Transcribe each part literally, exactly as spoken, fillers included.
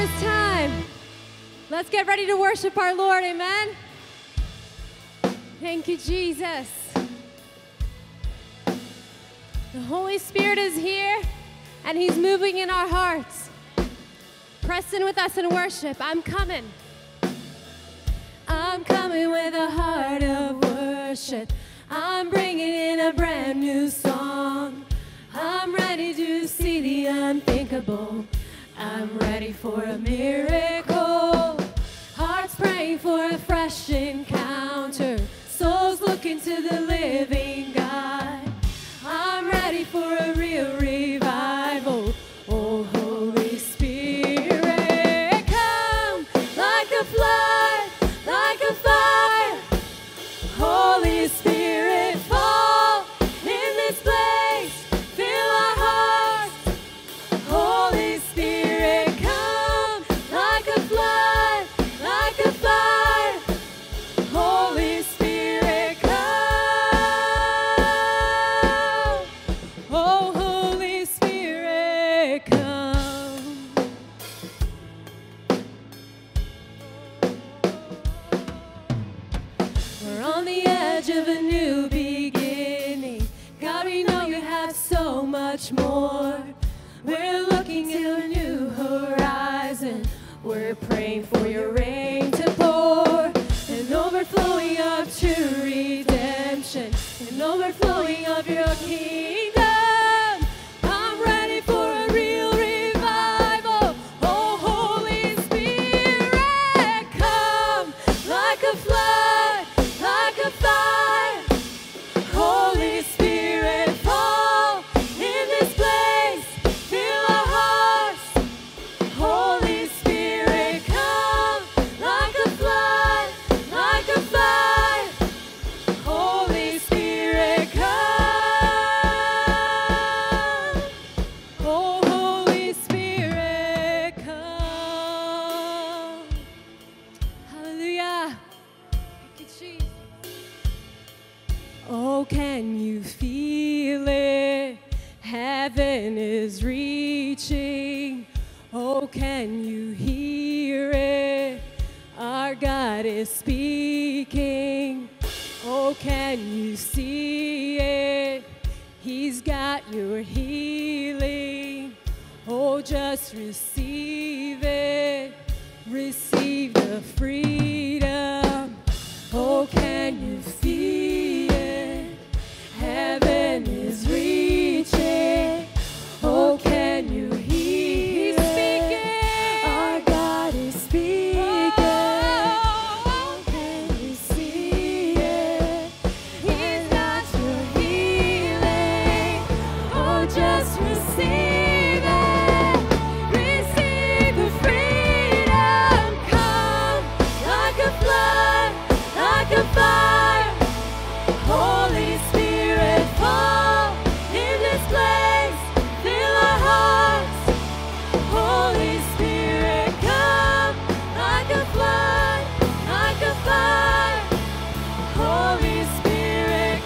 this time, let's get ready to worship our Lord, amen? Thank you, Jesus. The Holy Spirit is here, and he's moving in our hearts. Press in with us in worship. I'm coming. I'm coming with a heart of worship. I'm bringing in a brand new song. I'm ready to see the unthinkable. I'm ready for a miracle. Hearts praying for a fresh encounter. Souls looking to the living God. I'm ready for a real revival. Oh, Holy Spirit, come like a flood, like a fire. Holy Spirit, fall in this place. Fill our hearts. Holy Spirit, come like a flood, like a fire. Holy Spirit, come. Oh, Holy Spirit, come. We're on the edge of a new beginning. God, we know you have so much more. We're looking to a new horizon. We're praying for your rain to pour. An overflowing of true redemption. An overflowing of your kingdom. I'm ready for a real revival. Oh, Holy Spirit, come like a flood, like a fire. Holy Spirit, fall in this place. Fill our hearts. Holy Spirit, come like a flood, like a fire. Holy Spirit, come. Oh, Holy Spirit, come. Hallelujah. Thank you, Jesus. Oh, can you feel it? Heaven is reaching. Oh, can you hear it? Our God is speaking. Oh, can you see it? He's got your healing. Oh, just receive it. Receive the freedom. Oh, can you feel it? Heaven is reaching. Oh, can you hear it? Our God is speaking. Oh, can you see it? He's got your healing. Oh, just receive it. Receive the freedom. Come like a flood, like a fire. Holy Spirit, fall in this place. Fill our hearts. Holy Spirit, come like a flood, like a fire. Holy Spirit,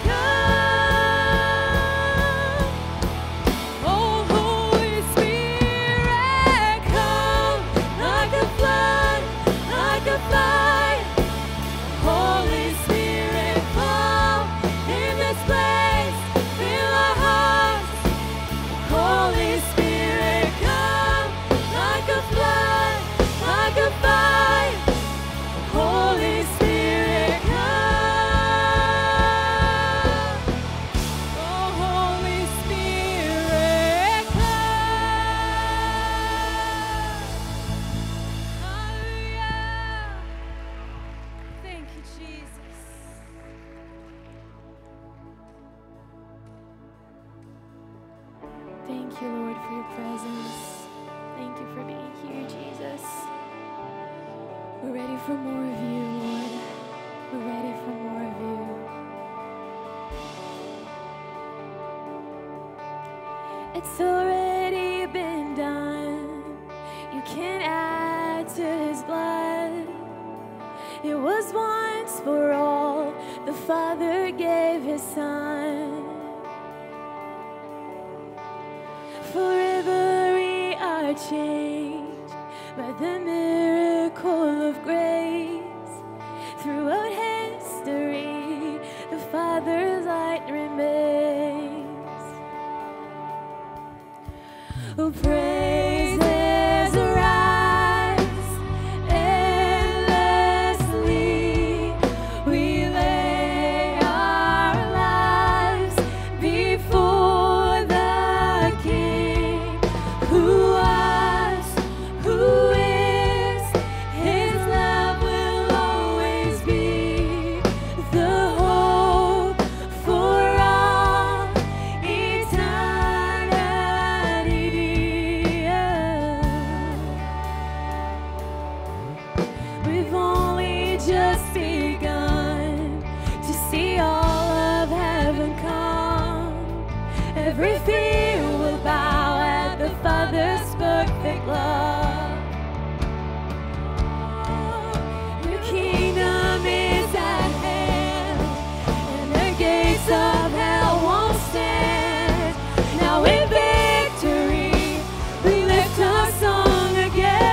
come. Oh, Holy Spirit, come like a flood, like a fire. Holy Spirit, fall in this place. Fill our hearts. Holy Spirit, come like a flood, like a fire. Holy Spirit, come. Oh, Holy Spirit, come. Hallelujah. Thank you, Jesus. Thank you, Lord, for your presence. Thank you for being here, Jesus. We're ready for more of you, Lord. We're ready for more of you. It's already been done. You can't add to his blood. It was once for all. The Father gave his Son. Forever we are changed by the miracle of grace. Throughout history, the Father's light remains. Oh, praises arise endlessly. We lay our lives before the King, who was, who is. His love will always be the hope for all eternity. We've only just begun to see all of heaven come. Every fear will bow at the Father's perfect love. Your kingdom is at hand, and the gates of hell won't stand. Now in victory, we lift our song again.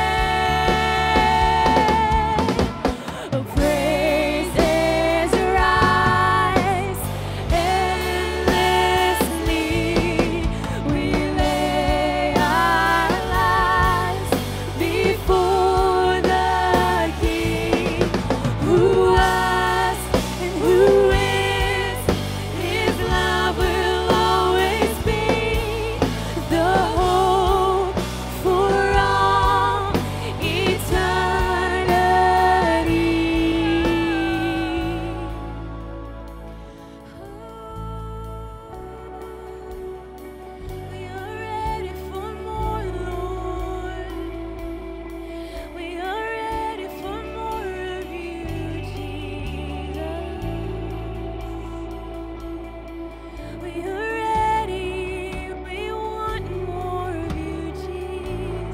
Oh, praises rise endlessly. We lay our lives before the King, who was and who is. His love will always be the hope for all eternity. We are ready for more, Lord. We are ready for more of you, Jesus. We are ready. We want more of you, Jesus.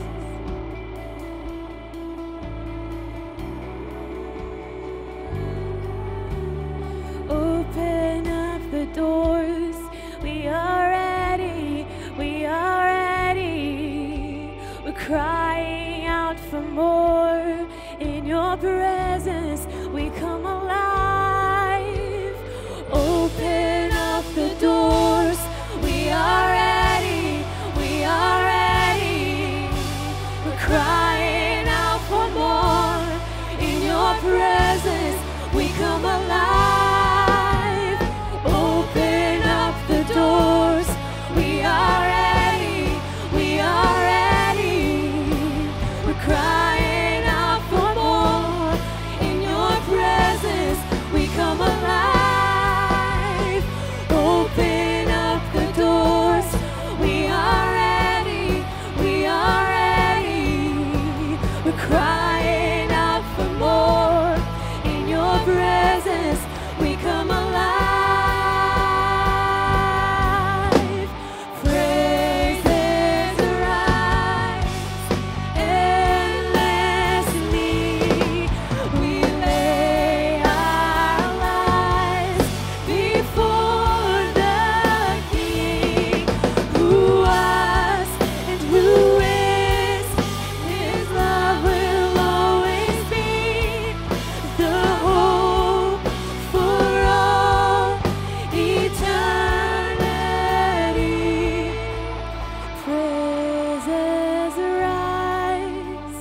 Open up the doors. We are ready. We are ready. We're crying out for more. In your presence, we come alive. Open up the doors. We are ready. We are ready. We're crying out for more. In your presence, we come alive. Open up the doors. We are ready. We are ready. We're crying out for more. In your presence, we come alive. Open up the doors. We are ready. We are ready. We're crying out for more. In your presence, we come alive. Praises arise endlessly. We lay our lives before the King, who was and who is. His love will always be the hope for all eternity. Praises arise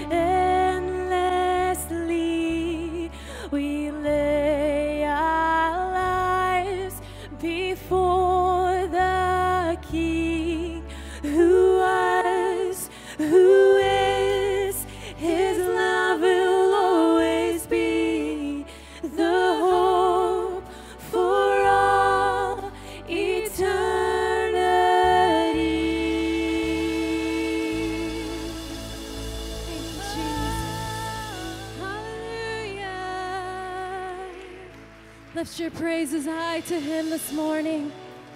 endlessly. We lay our lives before the King, who was, who is. His love will always be the hope for all eternity. Thank you, Jesus. Hallelujah. Lift your praises high to Him this morning.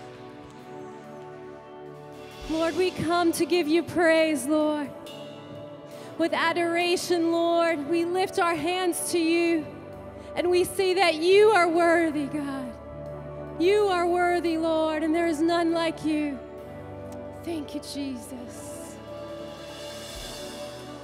Lord, we come to give you praise, Lord. With adoration, Lord, we lift our hands to you and we say that you are worthy, God. You are worthy, Lord, and there is none like you. Thank you, Jesus.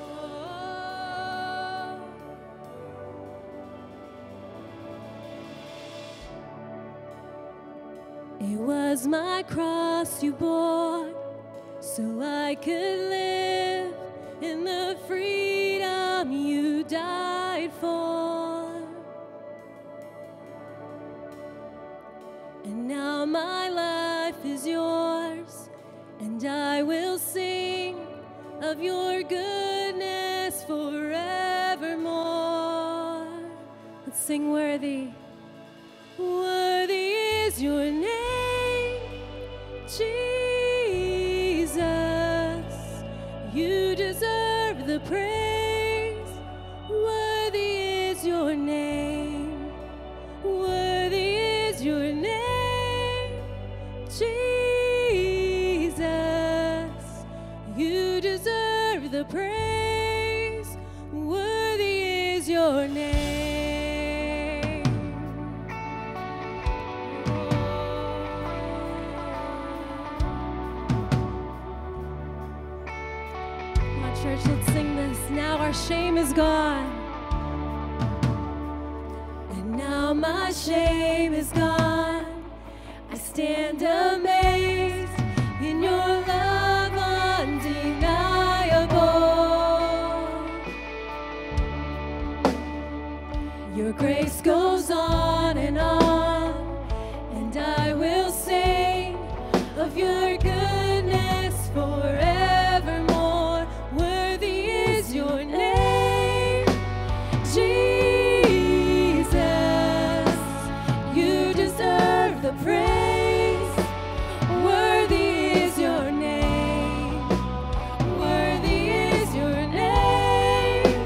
It was my cross you bore so I could live in the freedom you died for. And now my life is yours, and I will sing of your goodness forevermore. Let's sing worthy. Worthy is your name, Jesus. You deserve the praise. Worthy is your name. Worthy is your name, Jesus. You deserve the praise. Worthy is your name. Church, let's sing this. Now our shame is gone. And now my shame is gone. I stand amazed in your love undeniable. Your grace goes on and on, and I will sing of your goodness forevermore. Worthy is your name, Jesus. You deserve the praise. Worthy is your name. Worthy is your name,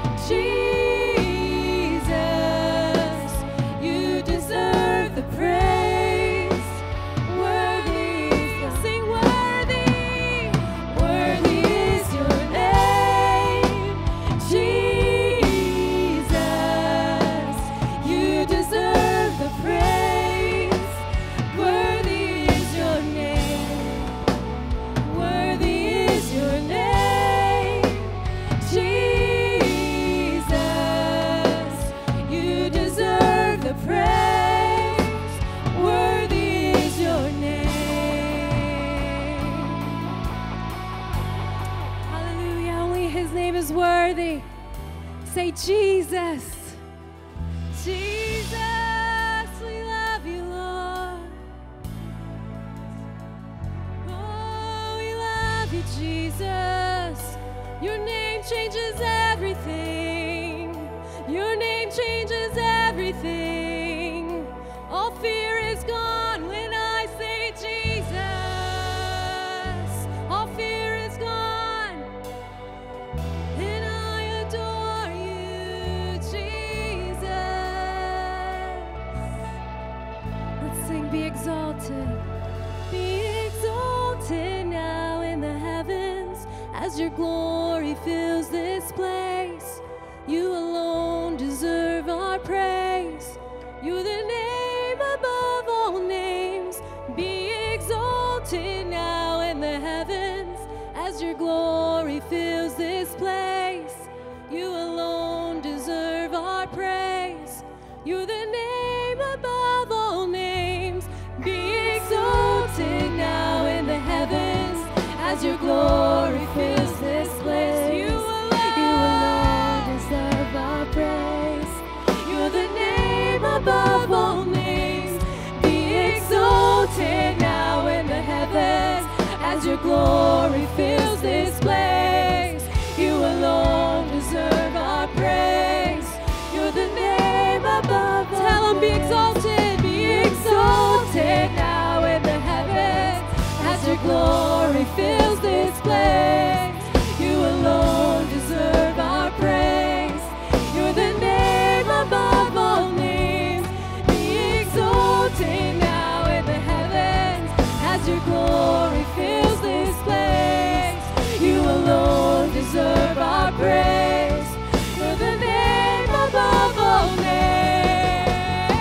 Jesus. You deserve the praise. Worthy is your sing worthy. Worthy is your name, Jesus. You deserve the praise. Worthy is your name. Worthy is your name, Jesus. You deserve the praise. Worthy is your name. Hallelujah. Only his name is worthy. Say Jesus. Jesus, we love you, Lord. Oh, we love you, Jesus. Your name changes everything. Your name changes everything. All fear is gone when I say Jesus. All fear is gone, and I adore you, Jesus. Let's sing, be exalted. Be exalted now in the heavens as your glory fills this place. You alone deserve our praise. You're the name above all names. Be exalted now in the heavens as your glory fills this place. You alone deserve our praise. You're the name above all names. Be exalted now in the heavens as your glory fills this place. You alone, you alone deserve our praise. You're the name above all names. Be exalted now in the heavens as your glory fills this place. You alone deserve our praise. You're the name above all. Tell them, be exalted, be exalted now in the heavens as your glory fills this place. You alone deserve our praise. You're the name above all names. Be exalted now in the heavens as your glory fills this place. You alone deserve our praise. You're the name above all names.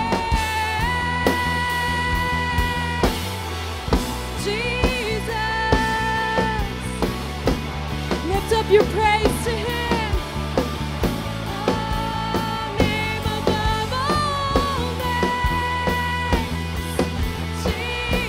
Jesus, lift up your praise to him. Oh, name above all names. Jesus.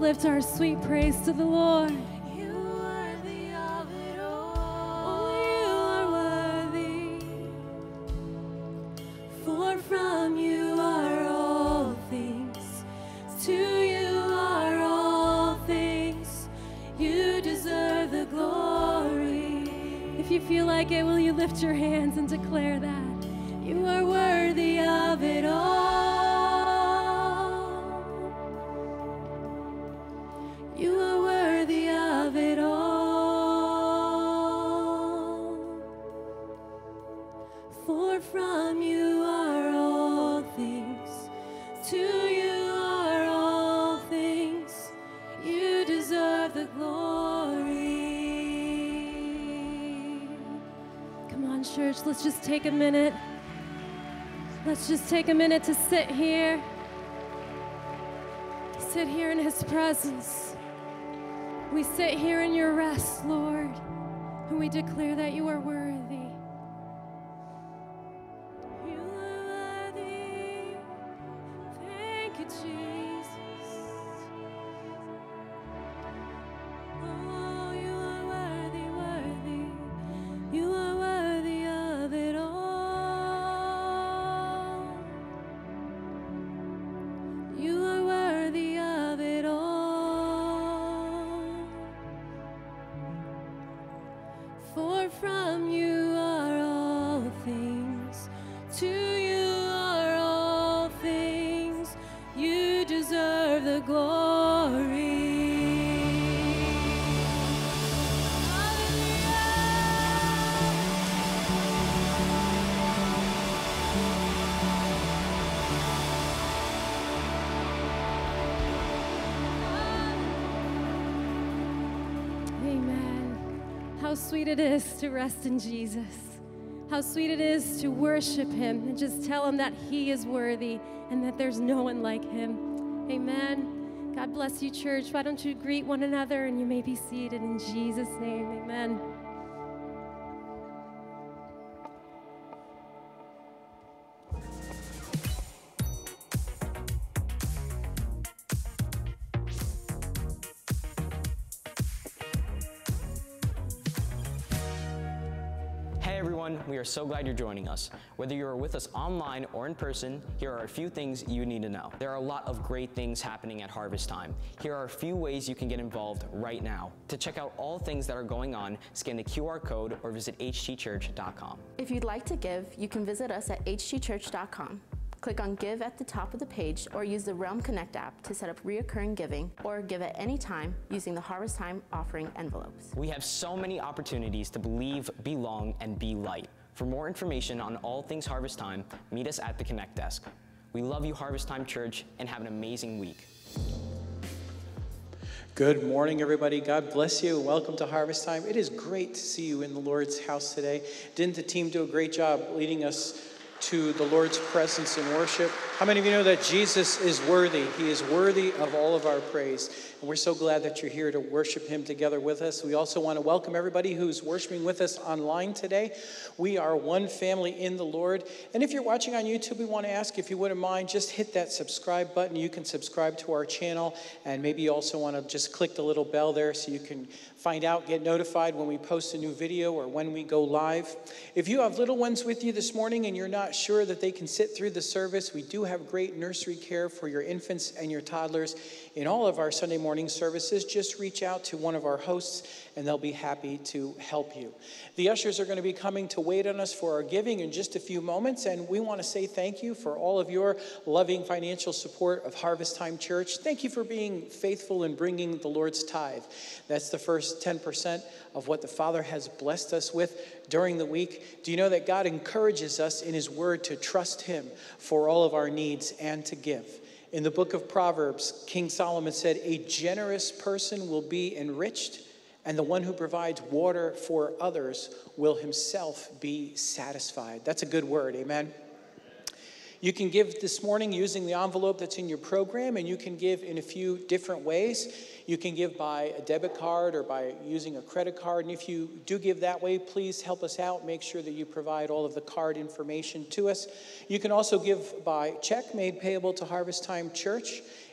lift our sweet praise to the Lord. You are worthy of it all. Oh, you are worthy. For from you are all things. To you are all things. You deserve the glory. If you feel like it, will you lift your hands and declare that? You are worthy of it all. You are worthy of it all. For from you are all things. To you are all things. You deserve the glory. Come on, church, let's just take a minute. Let's just take a minute to sit here. Sit here in His presence. We sit here in your rest, Lord, and we declare that you are worthy. You are worthy. Thank you, Jesus. Oh, you are worthy, worthy. You are worthy of it all. You are worthy of it all. For from you are all things. To you are all things. You deserve the glory. Amen. How sweet it is to rest in Jesus. How sweet it is to worship Him and just tell Him that He is worthy and that there's no one like Him. Amen. God bless you, church. Why don't you greet one another and you may be seated in Jesus' name. Amen. Hey everyone, we are so glad you're joining us. Whether you are with us online or in person, here are a few things you need to know. There are a lot of great things happening at Harvest Time. Here are a few ways you can get involved right now. To check out all things that are going on, scan the Q R code or visit h t church dot com. If you'd like to give, you can visit us at h t church dot com. Click on Give at the top of the page or use the Realm Connect app to set up reoccurring giving or give at any time using the Harvest Time offering envelopes. We have so many opportunities to believe, belong, and be light. For more information on all things Harvest Time, meet us at the Connect desk. We love you, Harvest Time Church, and have an amazing week. Good morning, everybody. God bless you. Welcome to Harvest Time. It is great to see you in the Lord's house today. Didn't the team do a great job leading us to the Lord's presence in worship? How many of you know that Jesus is worthy? He is worthy of all of our praise. And we're so glad that you're here to worship Him together with us. We also want to welcome everybody who's worshiping with us online today. We are one family in the Lord. And if you're watching on YouTube, we want to ask if you wouldn't mind, just hit that subscribe button. You can subscribe to our channel. And maybe you also want to just click the little bell there so you can find out, get notified when we post a new video or when we go live. If you have little ones with you this morning and you're not sure that they can sit through the service, we do have great nursery care for your infants and your toddlers in all of our Sunday morning services. Just reach out to one of our hosts and they'll be happy to help you. The ushers are going to be coming to wait on us for our giving in just a few moments, and we want to say thank you for all of your loving financial support of Harvest Time Church. Thank you for being faithful in bringing the Lord's tithe. That's the first ten percent of what the Father has blessed us with during the week. Do you know that God encourages us in His Word to trust Him for all of our needs and to give? In the book of Proverbs, King Solomon said, "A generous person will be enriched, and the one who provides water for others will himself be satisfied." That's a good word, amen? You can give this morning using the envelope that's in your program, and you can give in a few different ways. You can give by a debit card or by using a credit card. And if you do give that way, please help us out. Make sure that you provide all of the card information to us. You can also give by check made payable to Harvest Time Church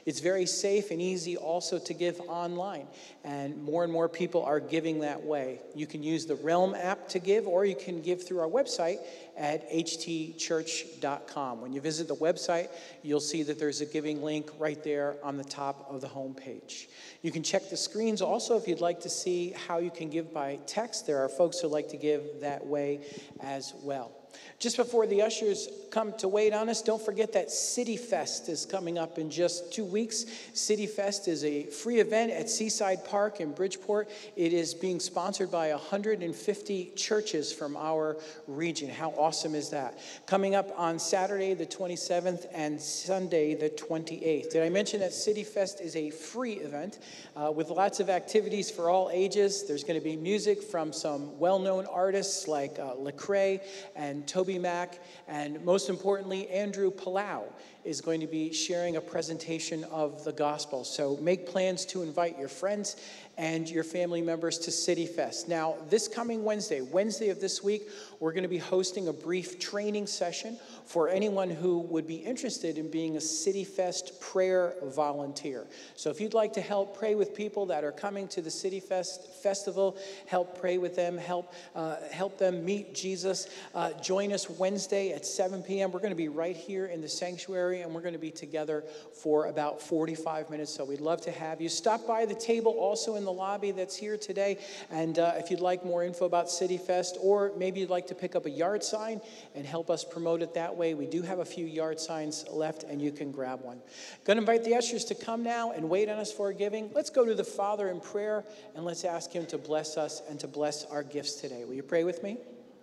It's very safe and easy also to give online, and more and more people are giving that way. You can use the Realm app to give, or you can give through our website at h t church dot com. When you visit the website, you'll see that there's a giving link right there on the top of the homepage. You can check the screens also if you'd like to see how you can give by text. There are folks who like to give that way as well. Just before the ushers come to wait on us, don't forget that City Fest is coming up in just two weeks. City Fest is a free event at Seaside Park in Bridgeport. It is being sponsored by one hundred fifty churches from our region. How awesome is that? Coming up on Saturday the twenty-seventh and Sunday the twenty-eighth. Did I mention that City Fest is a free event uh, with lots of activities for all ages? There's going to be music from some well-known artists like uh, Lecrae and Toby Mac, and most importantly, Andrew Palau is going to be sharing a presentation of the gospel. So make plans to invite your friends and your family members to City Fest. Now, this coming Wednesday, Wednesday of this week, we're going to be hosting a brief training session for anyone who would be interested in being a City Fest prayer volunteer. So if you'd like to help pray with people that are coming to the City Fest Festival, help pray with them, help uh, help them meet Jesus, uh, join us Wednesday at seven p.m. We're going to be right here in the sanctuary, and we're going to be together for about forty-five minutes. So we'd love to have you. Stop by the table also in the lobby that's here today. And uh, if you'd like more info about City Fest, or maybe you'd like to pick up a yard sign and help us promote it that way, we do have a few yard signs left, and you can grab one. Going to invite the ushers to come now and wait on us for our giving. Let's go to the Father in prayer, and let's ask him to bless us and to bless our gifts today. Will you pray with me?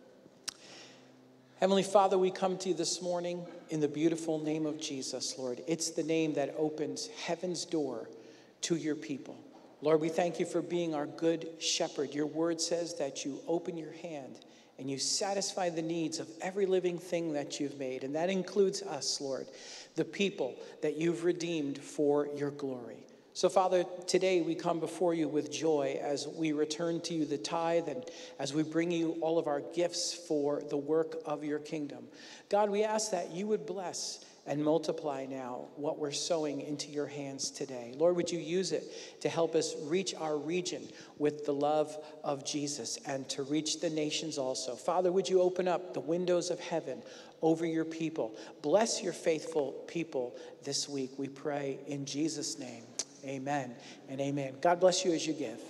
Heavenly Father, we come to you this morning in the beautiful name of Jesus, Lord. It's the name that opens heaven's door to your people. Lord, we thank you for being our good shepherd. Your word says that you open your hand and you satisfy the needs of every living thing that you've made. And that includes us, Lord, the people that you've redeemed for your glory. So, Father, today we come before you with joy as we return to you the tithe and as we bring you all of our gifts for the work of your kingdom. God, we ask that you would bless and multiply now what we're sowing into your hands today. Lord, would you use it to help us reach our region with the love of Jesus and to reach the nations also. Father, would you open up the windows of heaven over your people? Bless your faithful people this week, we pray in Jesus' name. Amen and amen. God bless you as you give.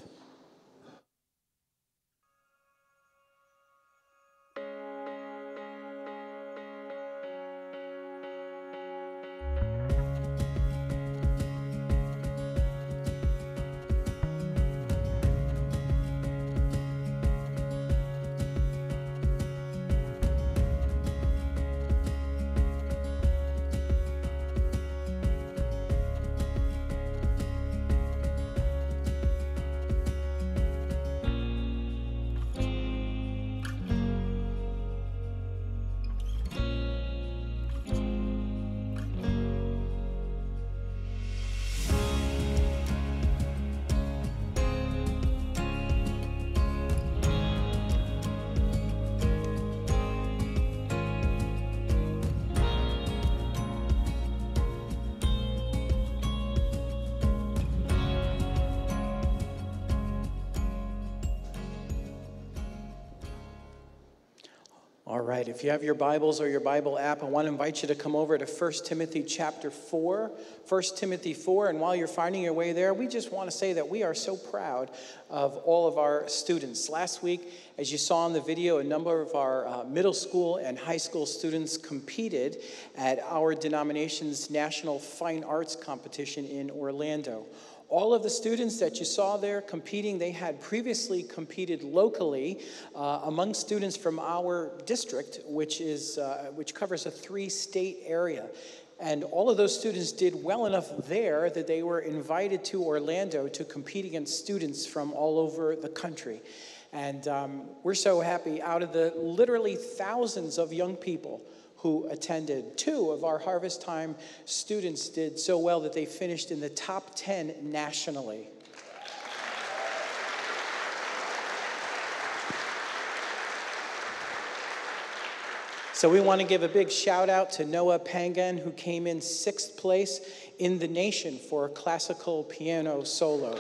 All right, if you have your Bibles or your Bible app, I want to invite you to come over to First Timothy chapter four. First Timothy four, and while you're finding your way there, we just want to say that we are so proud of all of our students. Last week, as you saw in the video, a number of our uh, middle school and high school students competed at our denomination's National Fine Arts Competition in Orlando. All of the students that you saw there competing, they had previously competed locally uh, among students from our district, which is uh, which covers a three-state area. And all of those students did well enough there that they were invited to Orlando to compete against students from all over the country. And um, we're so happy. Out of the literally thousands of young people who attended, two of our Harvest Time students did so well that they finished in the top ten nationally. So we want to give a big shout out to Noah Pangan, who came in sixth place in the nation for a classical piano solo.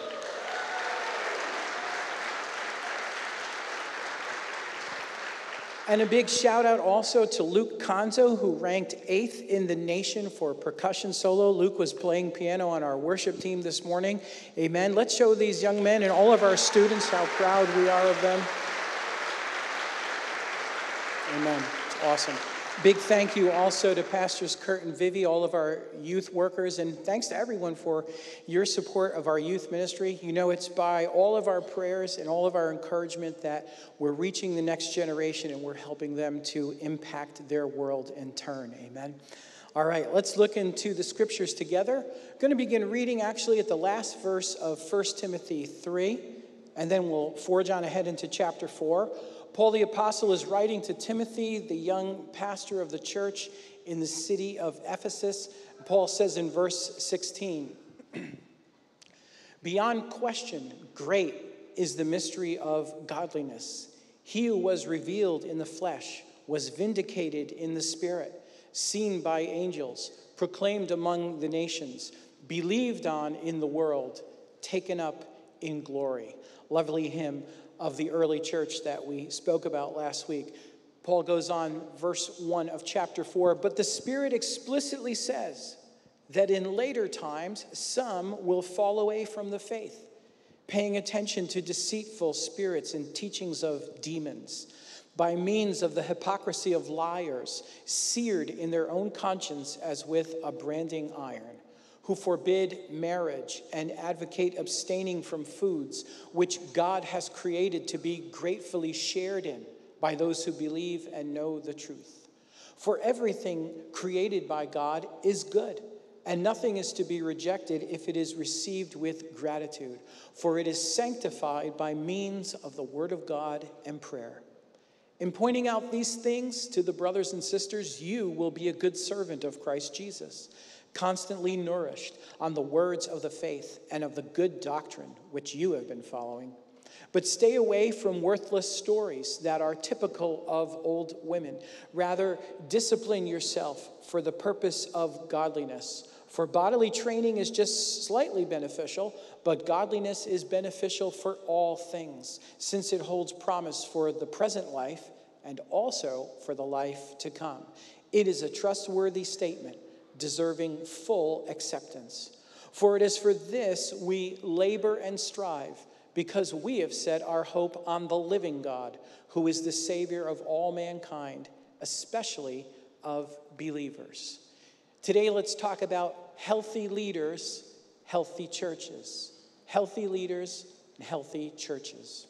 And a big shout out also to Luke Conzo, who ranked eighth in the nation for a percussion solo. Luke was playing piano on our worship team this morning. Amen. Let's show these young men and all of our students how proud we are of them. Amen. It's awesome. Big thank you also to Pastors Kurt and Vivi, all of our youth workers, and thanks to everyone for your support of our youth ministry. You know, it's by all of our prayers and all of our encouragement that we're reaching the next generation and we're helping them to impact their world in turn. Amen. All right, let's look into the scriptures together. I'm going to begin reading actually at the last verse of First Timothy three, and then we'll forge on ahead into chapter four. Paul the Apostle is writing to Timothy, the young pastor of the church in the city of Ephesus. Paul says in verse sixteen, "Beyond question, great is the mystery of godliness. He who was revealed in the flesh was vindicated in the spirit, seen by angels, proclaimed among the nations, believed on in the world, taken up in glory." Lovely hymn of the early church that we spoke about last week. Paul goes on, verse one of chapter four, "But the Spirit explicitly says that in later times some will fall away from the faith, paying attention to deceitful spirits and teachings of demons, by means of the hypocrisy of liars, seared in their own conscience as with a branding iron, who forbid marriage and advocate abstaining from foods which God has created to be gratefully shared in by those who believe and know the truth. For everything created by God is good, and nothing is to be rejected if it is received with gratitude, for it is sanctified by means of the word of God and prayer. In pointing out these things to the brothers and sisters, you will be a good servant of Christ Jesus, constantly nourished on the words of the faith and of the good doctrine which you have been following. But stay away from worthless stories that are typical of old women. Rather, discipline yourself for the purpose of godliness. For bodily training is just slightly beneficial, but godliness is beneficial for all things, since it holds promise for the present life and also for the life to come. It is a trustworthy statement, deserving full acceptance. For it is for this we labor and strive, because we have set our hope on the living God, who is the Savior of all mankind, especially of believers. Today, let's talk about healthy leaders, healthy churches. Healthy leaders and healthy churches.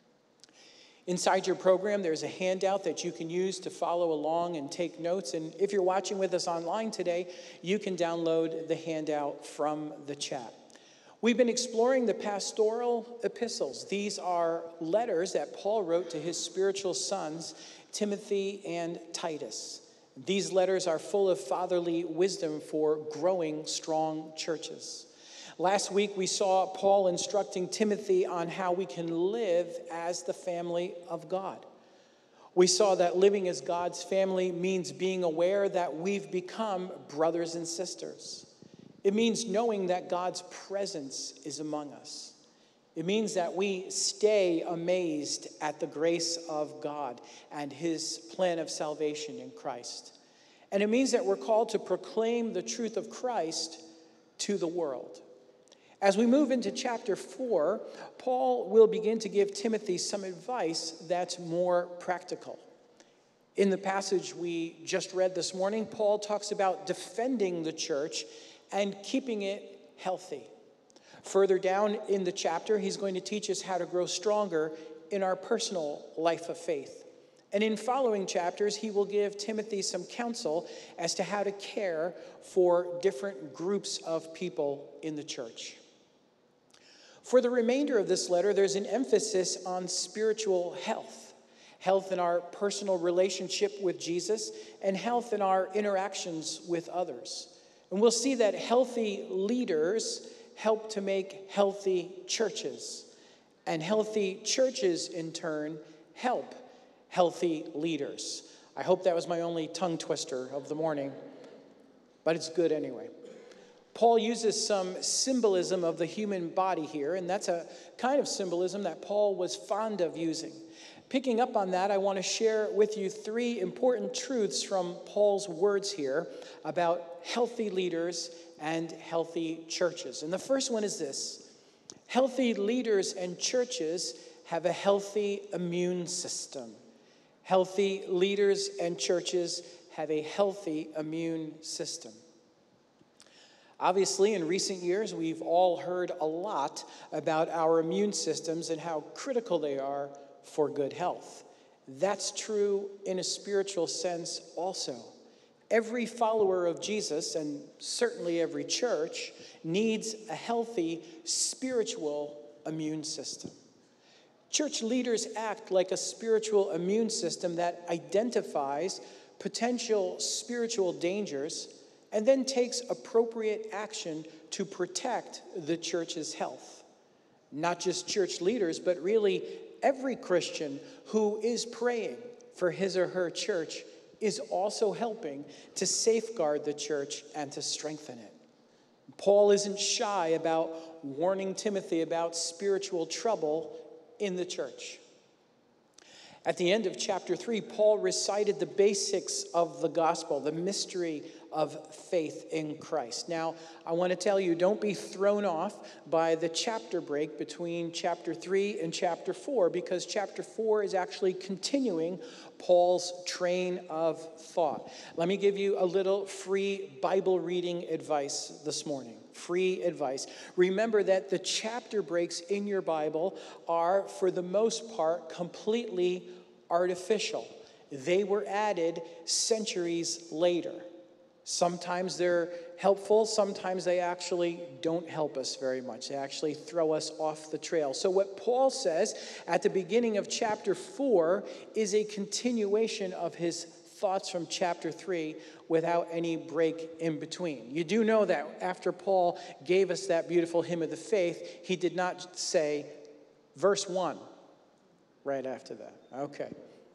Inside your program, there's a handout that you can use to follow along and take notes. And if you're watching with us online today, you can download the handout from the chat. We've been exploring the pastoral epistles. These are letters that Paul wrote to his spiritual sons, Timothy and Titus. These letters are full of fatherly wisdom for growing strong churches. Last week, we saw Paul instructing Timothy on how we can live as the family of God. We saw that living as God's family means being aware that we've become brothers and sisters. It means knowing that God's presence is among us. It means that we stay amazed at the grace of God and his plan of salvation in Christ. And it means that we're called to proclaim the truth of Christ to the world. As we move into chapter four, Paul will begin to give Timothy some advice that's more practical. In the passage we just read this morning, Paul talks about defending the church and keeping it healthy. Further down in the chapter, he's going to teach us how to grow stronger in our personal life of faith. And in following chapters, he will give Timothy some counsel as to how to care for different groups of people in the church. For the remainder of this letter, there's an emphasis on spiritual health. Health in our personal relationship with Jesus and health in our interactions with others. And we'll see that healthy leaders help to make healthy churches. And healthy churches, in turn, help healthy leaders. I hope that was my only tongue twister of the morning, but it's good anyway. Paul uses some symbolism of the human body here, and that's a kind of symbolism that Paul was fond of using. Picking up on that, I want to share with you three important truths from Paul's words here about healthy leaders and healthy churches. And the first one is this: healthy leaders and churches have a healthy immune system. Healthy leaders and churches have a healthy immune system. Obviously, in recent years, we've all heard a lot about our immune systems and how critical they are for good health. That's true in a spiritual sense also. Every follower of Jesus, and certainly every church, needs a healthy spiritual immune system. Church leaders act like a spiritual immune system that identifies potential spiritual dangers and then takes appropriate action to protect the church's health. Not just church leaders, but really every Christian who is praying for his or her church is also helping to safeguard the church and to strengthen it. Paul isn't shy about warning Timothy about spiritual trouble in the church. At the end of chapter three, Paul recited the basics of the gospel, the mystery of faith in Christ. Now, I want to tell you, don't be thrown off by the chapter break between chapter three and chapter four, because chapter four is actually continuing Paul's train of thought. Let me give you a little free Bible reading advice this morning. Free advice. Remember that the chapter breaks in your Bible are, for the most part, completely artificial. They were added centuries later. Sometimes they're helpful, sometimes they actually don't help us very much. They actually throw us off the trail. So what Paul says at the beginning of chapter four is a continuation of his thoughts from chapter three without any break in between. You do know that after Paul gave us that beautiful hymn of the faith, he did not say verse one right after that. Okay.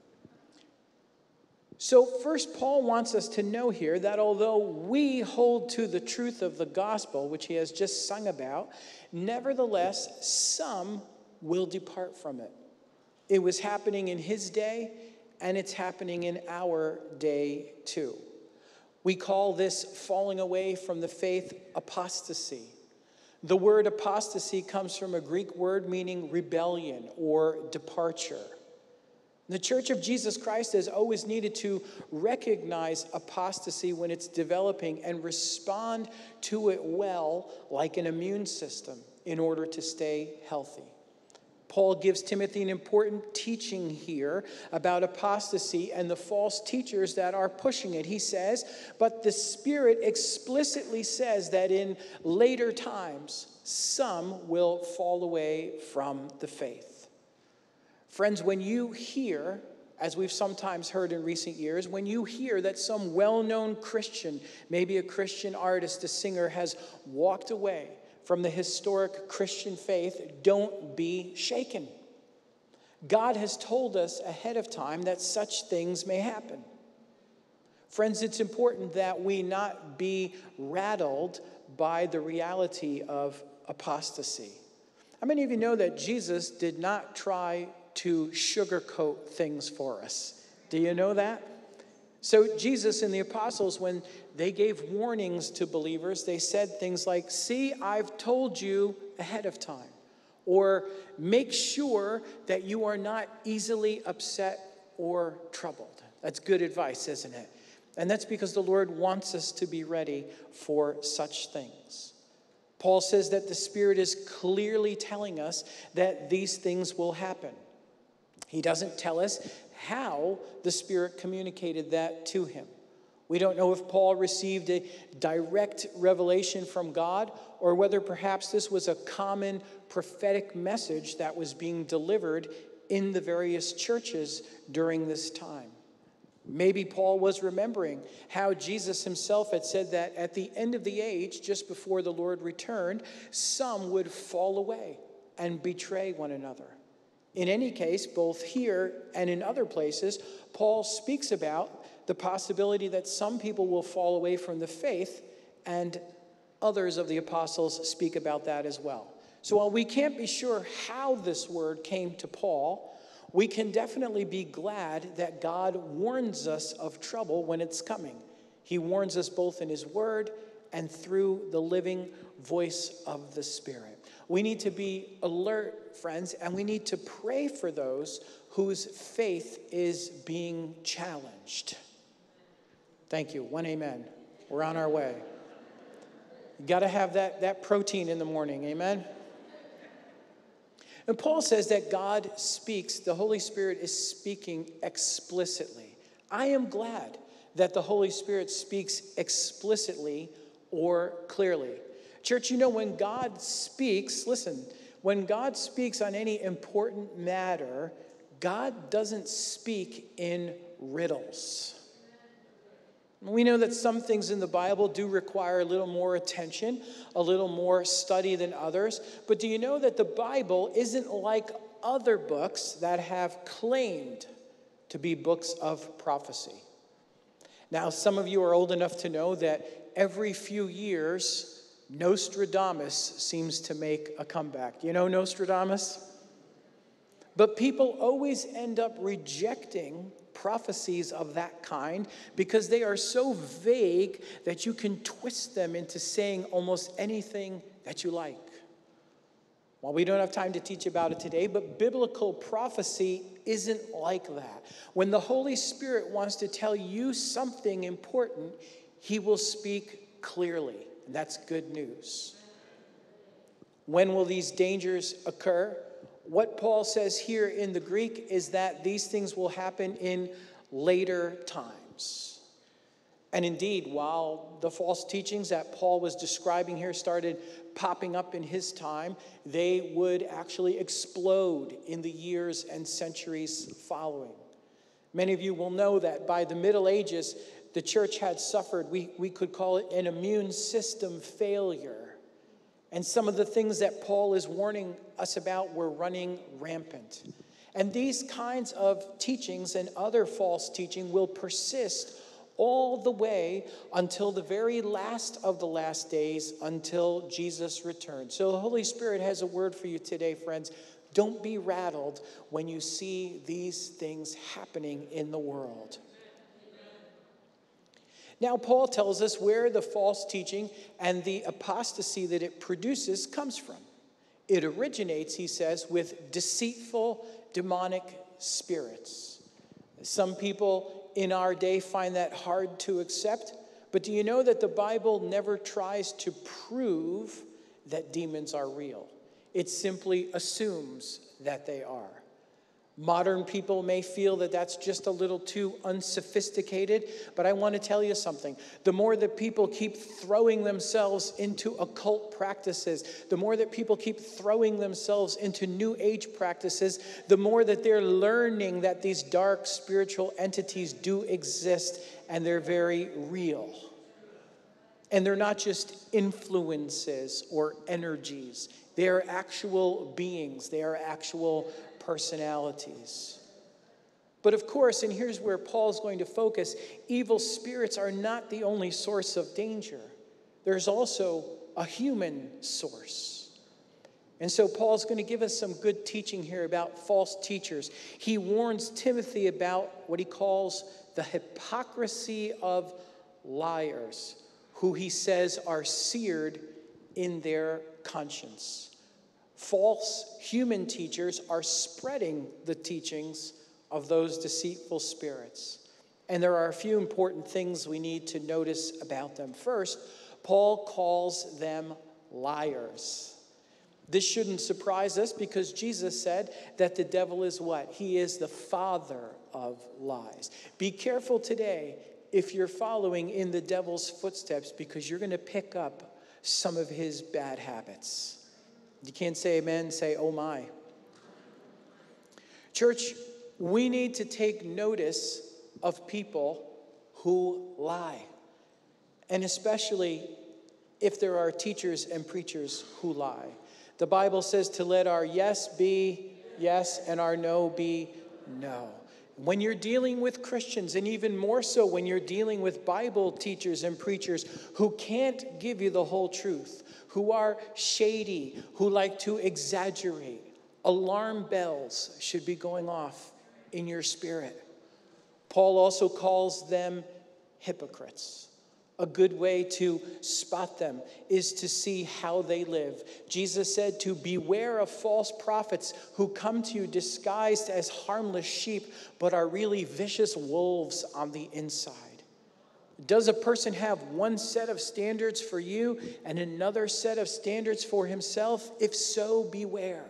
So first, Paul wants us to know here that although we hold to the truth of the gospel, which he has just sung about, nevertheless, some will depart from it. It was happening in his day, and it's happening in our day too. We call this falling away from the faith apostasy. The word apostasy comes from a Greek word meaning rebellion or departure. The Church of Jesus Christ has always needed to recognize apostasy when it's developing and respond to it well, like an immune system, in order to stay healthy. Paul gives Timothy an important teaching here about apostasy and the false teachers that are pushing it. He says, but the Spirit explicitly says that in later times, some will fall away from the faith. Friends, when you hear, as we've sometimes heard in recent years, when you hear that some well-known Christian, maybe a Christian artist, a singer, has walked away from the historic Christian faith, don't be shaken. God has told us ahead of time that such things may happen. Friends, it's important that we not be rattled by the reality of apostasy. How many of you know that Jesus did not try to sugarcoat things for us? Do you know that? So Jesus and the apostles, when they gave warnings to believers, they said things like, see, I've told you ahead of time. Or make sure that you are not easily upset or troubled. That's good advice, isn't it? And that's because the Lord wants us to be ready for such things. Paul says that the Spirit is clearly telling us that these things will happen. He doesn't tell us how the Spirit communicated that to him. We don't know if Paul received a direct revelation from God or whether perhaps this was a common prophetic message that was being delivered in the various churches during this time. Maybe Paul was remembering how Jesus himself had said that at the end of the age, just before the Lord returned, some would fall away and betray one another. In any case, both here and in other places, Paul speaks about the possibility that some people will fall away from the faith, and others of the apostles speak about that as well. So while we can't be sure how this word came to Paul, we can definitely be glad that God warns us of trouble when it's coming. He warns us both in his word and through the living voice of the Spirit. We need to be alert, friends, and we need to pray for those whose faith is being challenged. Thank you. One amen. We're on our way. You got to have that, that protein in the morning. Amen. And Paul says that God speaks, the Holy Spirit is speaking explicitly. I am glad that the Holy Spirit speaks explicitly or clearly. Church, you know, when God speaks, listen, when God speaks on any important matter, God doesn't speak in riddles. We know that some things in the Bible do require a little more attention, a little more study than others. But do you know that the Bible isn't like other books that have claimed to be books of prophecy? Now, some of you are old enough to know that every few years, Nostradamus seems to make a comeback. You know Nostradamus? But people always end up rejecting prophecies of that kind because they are so vague that you can twist them into saying almost anything that you like. Well, we don't have time to teach about it today, but biblical prophecy isn't like that. When the Holy Spirit wants to tell you something important, he will speak clearly, and that's good news. When will these dangers occur? What Paul says here in the Greek is that these things will happen in later times. And indeed, while the false teachings that Paul was describing here started popping up in his time, they would actually explode in the years and centuries following. Many of you will know that by the Middle Ages, the church had suffered, we, we could call it an immune system failure. And some of the things that Paul is warning us about were running rampant. And these kinds of teachings and other false teaching will persist all the way until the very last of the last days, until Jesus returns. So the Holy Spirit has a word for you today, friends. Don't be rattled when you see these things happening in the world. Now, Paul tells us where the false teaching and the apostasy that it produces comes from. It originates, he says, with deceitful, demonic spirits. Some people in our day find that hard to accept, but do you know that the Bible never tries to prove that demons are real? It simply assumes that they are. Modern people may feel that that's just a little too unsophisticated, but I want to tell you something. The more that people keep throwing themselves into occult practices, the more that people keep throwing themselves into New Age practices, the more that they're learning that these dark spiritual entities do exist and they're very real. And they're not just influences or energies. They are actual beings. They are actual personalities. But of course, and here's where Paul's going to focus, evil spirits are not the only source of danger. There's also a human source. And so Paul's going to give us some good teaching here about false teachers. He warns Timothy about what he calls the hypocrisy of liars, who he says are seared in their conscience. False human teachers are spreading the teachings of those deceitful spirits. And there are a few important things we need to notice about them. First, Paul calls them liars. This shouldn't surprise us because Jesus said that the devil is what? He is the father of lies. Be careful today if you're following in the devil's footsteps because you're going to pick up some of his bad habits. You can't say amen, say, oh my. Church, we need to take notice of people who lie. And especially if there are teachers and preachers who lie. The Bible says to let our yes be yes and our no be no. When you're dealing with Christians, and even more so when you're dealing with Bible teachers and preachers who can't give you the whole truth, who are shady, who like to exaggerate, alarm bells should be going off in your spirit. Paul also calls them hypocrites. A good way to spot them is to see how they live. Jesus said to beware of false prophets who come to you disguised as harmless sheep, but are really vicious wolves on the inside. Does a person have one set of standards for you and another set of standards for himself? If so, beware.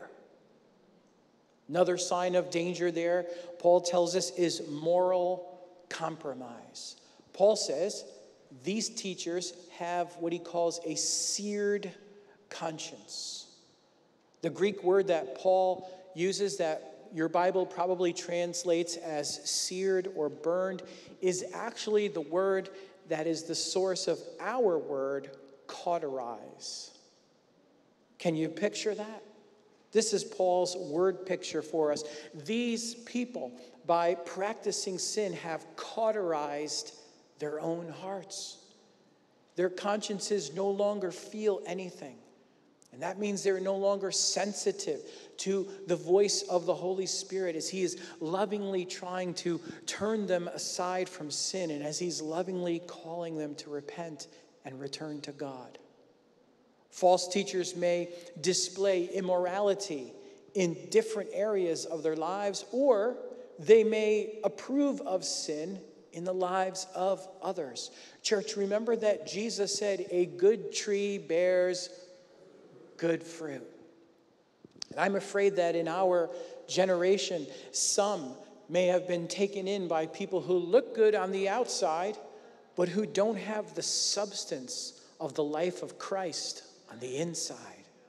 Another sign of danger there, Paul tells us, is moral compromise. Paul says, these teachers have what he calls a seared conscience. The Greek word that Paul uses, that your Bible probably translates as seared or burned, is actually the word that is the source of our word, cauterize. Can you picture that? This is Paul's word picture for us. These people, by practicing sin, have cauterized their own hearts. Their consciences no longer feel anything. And that means they're no longer sensitive to the voice of the Holy Spirit as he is lovingly trying to turn them aside from sin and as he's lovingly calling them to repent and return to God. False teachers may display immorality in different areas of their lives, or they may approve of sin in the lives of others. Church, remember that Jesus said a good tree bears good fruit. And I'm afraid that in our generation, some may have been taken in by people who look good on the outside, but who don't have the substance of the life of Christ on the inside.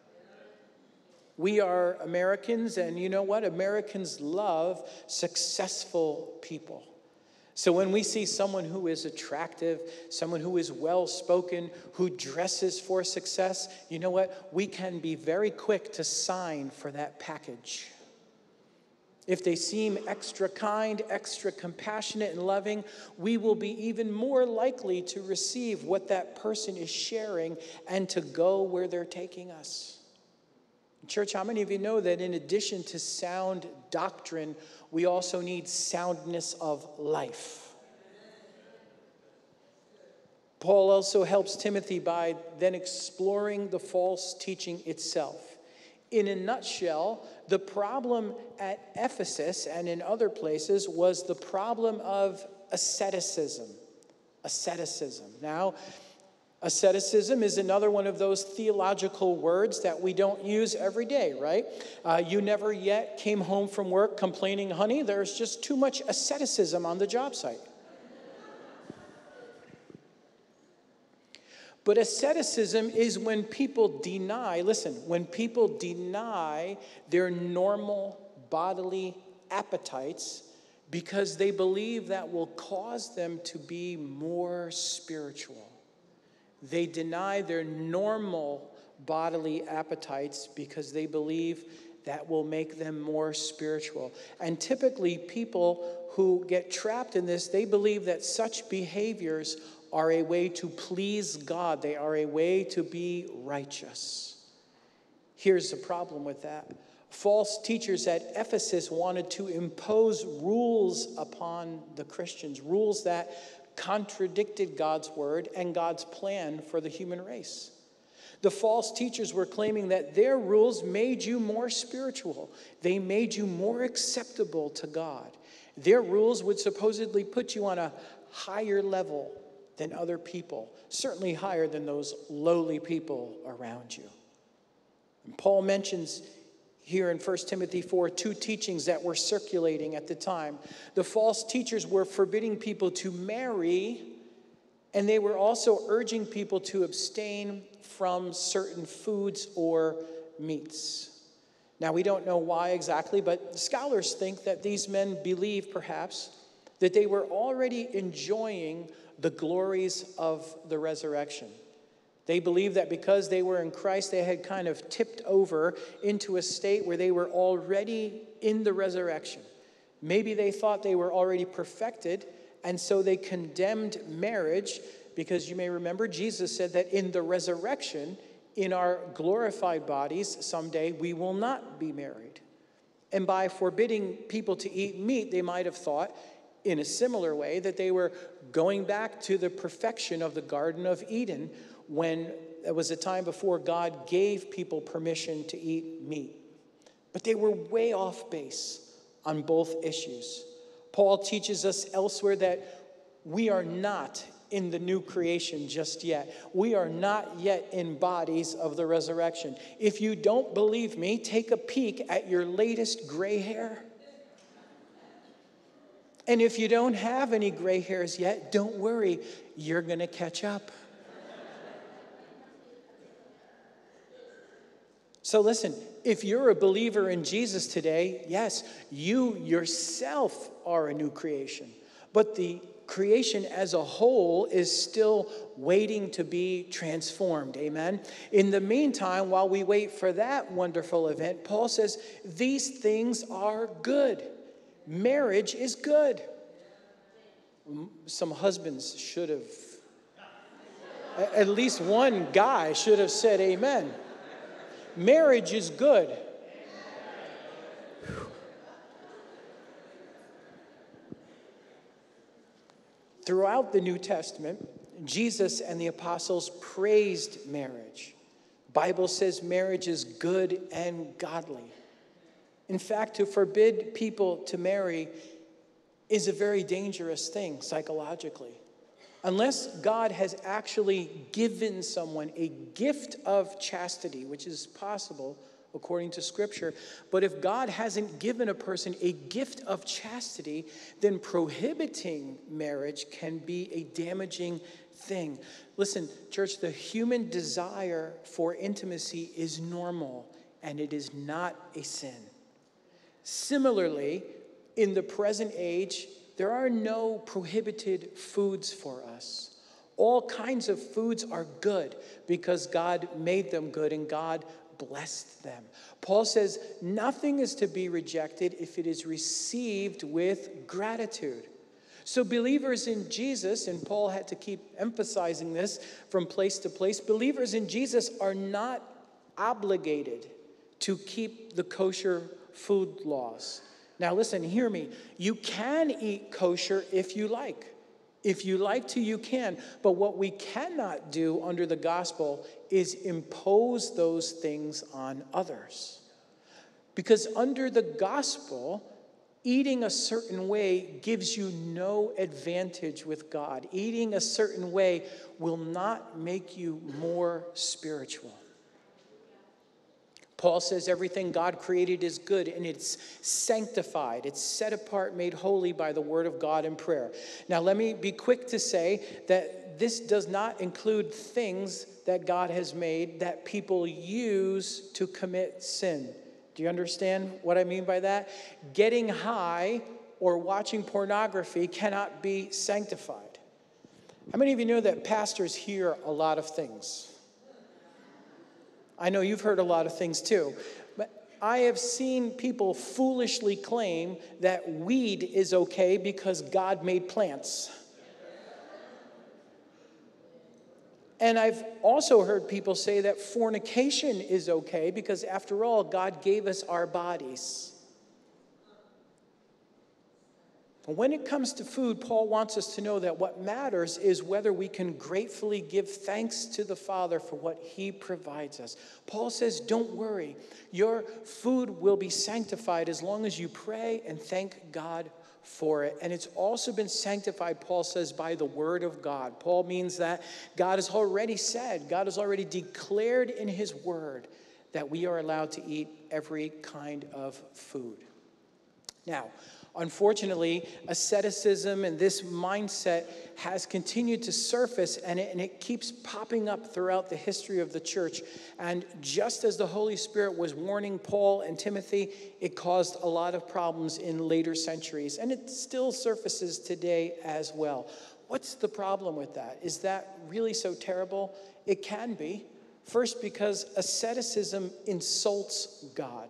We are Americans, and you know what? Americans love successful people. So when we see someone who is attractive, someone who is well-spoken, who dresses for success, you know what? We can be very quick to sign for that package. If they seem extra kind, extra compassionate and loving, we will be even more likely to receive what that person is sharing and to go where they're taking us. Church, how many of you know that in addition to sound doctrine, we also need soundness of life? Paul also helps Timothy by then exploring the false teaching itself. In a nutshell, the problem at Ephesus and in other places was the problem of asceticism. Asceticism. Now, asceticism is another one of those theological words that we don't use every day, right? Uh, you never yet came home from work complaining, honey, there's just too much asceticism on the job site. But asceticism is when people deny, listen, when people deny their normal bodily appetites because they believe that will cause them to be more spiritual. They deny their normal bodily appetites because they believe that will make them more spiritual. And typically people who get trapped in this, they believe that such behaviors are a way to please God. They are a way to be righteous. Here's the problem with that. False teachers at Ephesus wanted to impose rules upon the Christians, rules that contradicted God's word and God's plan for the human race. The false teachers were claiming that their rules made you more spiritual. They made you more acceptable to God. Their rules would supposedly put you on a higher level than other people, certainly higher than those lowly people around you. And Paul mentions here in First Timothy four, two teachings that were circulating at the time. The false teachers were forbidding people to marry, and they were also urging people to abstain from certain foods or meats. Now, we don't know why exactly, but scholars think that these men believed, perhaps, that they were already enjoying the glories of the resurrection. They believed that because they were in Christ, they had kind of tipped over into a state where they were already in the resurrection. Maybe they thought they were already perfected, and so they condemned marriage, because you may remember Jesus said that in the resurrection, in our glorified bodies, someday we will not be married. And by forbidding people to eat meat, they might have thought, in a similar way, that they were going back to the perfection of the Garden of Eden, when it was a time before God gave people permission to eat meat. But they were way off base on both issues. Paul teaches us elsewhere that we are not in the new creation just yet. We are not yet in bodies of the resurrection. If you don't believe me, take a peek at your latest gray hair. And if you don't have any gray hairs yet, don't worry, you're going to catch up. So listen, if you're a believer in Jesus today, yes, you yourself are a new creation. But the creation as a whole is still waiting to be transformed. Amen. In the meantime, while we wait for that wonderful event, Paul says these things are good. Marriage is good. Some husbands should have, at least one guy should have said amen. Marriage is good. Throughout the New Testament, Jesus and the apostles praised marriage. The Bible says marriage is good and godly. In fact, to forbid people to marry is a very dangerous thing psychologically. Unless God has actually given someone a gift of chastity, which is possible according to Scripture, but if God hasn't given a person a gift of chastity, then prohibiting marriage can be a damaging thing. Listen, church, the human desire for intimacy is normal, and it is not a sin. Similarly, in the present age, there are no prohibited foods for us. All kinds of foods are good because God made them good and God blessed them. Paul says nothing is to be rejected if it is received with gratitude. So believers in Jesus, and Paul had to keep emphasizing this from place to place, believers in Jesus are not obligated to keep the kosher food laws. Now listen, hear me. You can eat kosher if you like. If you like to, you can. But what we cannot do under the gospel is impose those things on others. Because under the gospel, eating a certain way gives you no advantage with God. Eating a certain way will not make you more spiritual. Paul says everything God created is good, and it's sanctified. It's set apart, made holy by the word of God and prayer. Now, let me be quick to say that this does not include things that God has made that people use to commit sin. Do you understand what I mean by that? Getting high or watching pornography cannot be sanctified. How many of you know that pastors hear a lot of things? I know you've heard a lot of things too, but I have seen people foolishly claim that weed is okay because God made plants. And I've also heard people say that fornication is okay because, after all, God gave us our bodies. When it comes to food, Paul wants us to know that what matters is whether we can gratefully give thanks to the Father for what he provides us. Paul says, don't worry. Your food will be sanctified as long as you pray and thank God for it. And it's also been sanctified, Paul says, by the word of God. Paul means that God has already said, God has already declared in his word that we are allowed to eat every kind of food. Now, unfortunately, asceticism and this mindset has continued to surface, and it, and it keeps popping up throughout the history of the church. And just as the Holy Spirit was warning Paul and Timothy, it caused a lot of problems in later centuries, and it still surfaces today as well. What's the problem with that? Is that really so terrible? It can be. First, because asceticism insults God.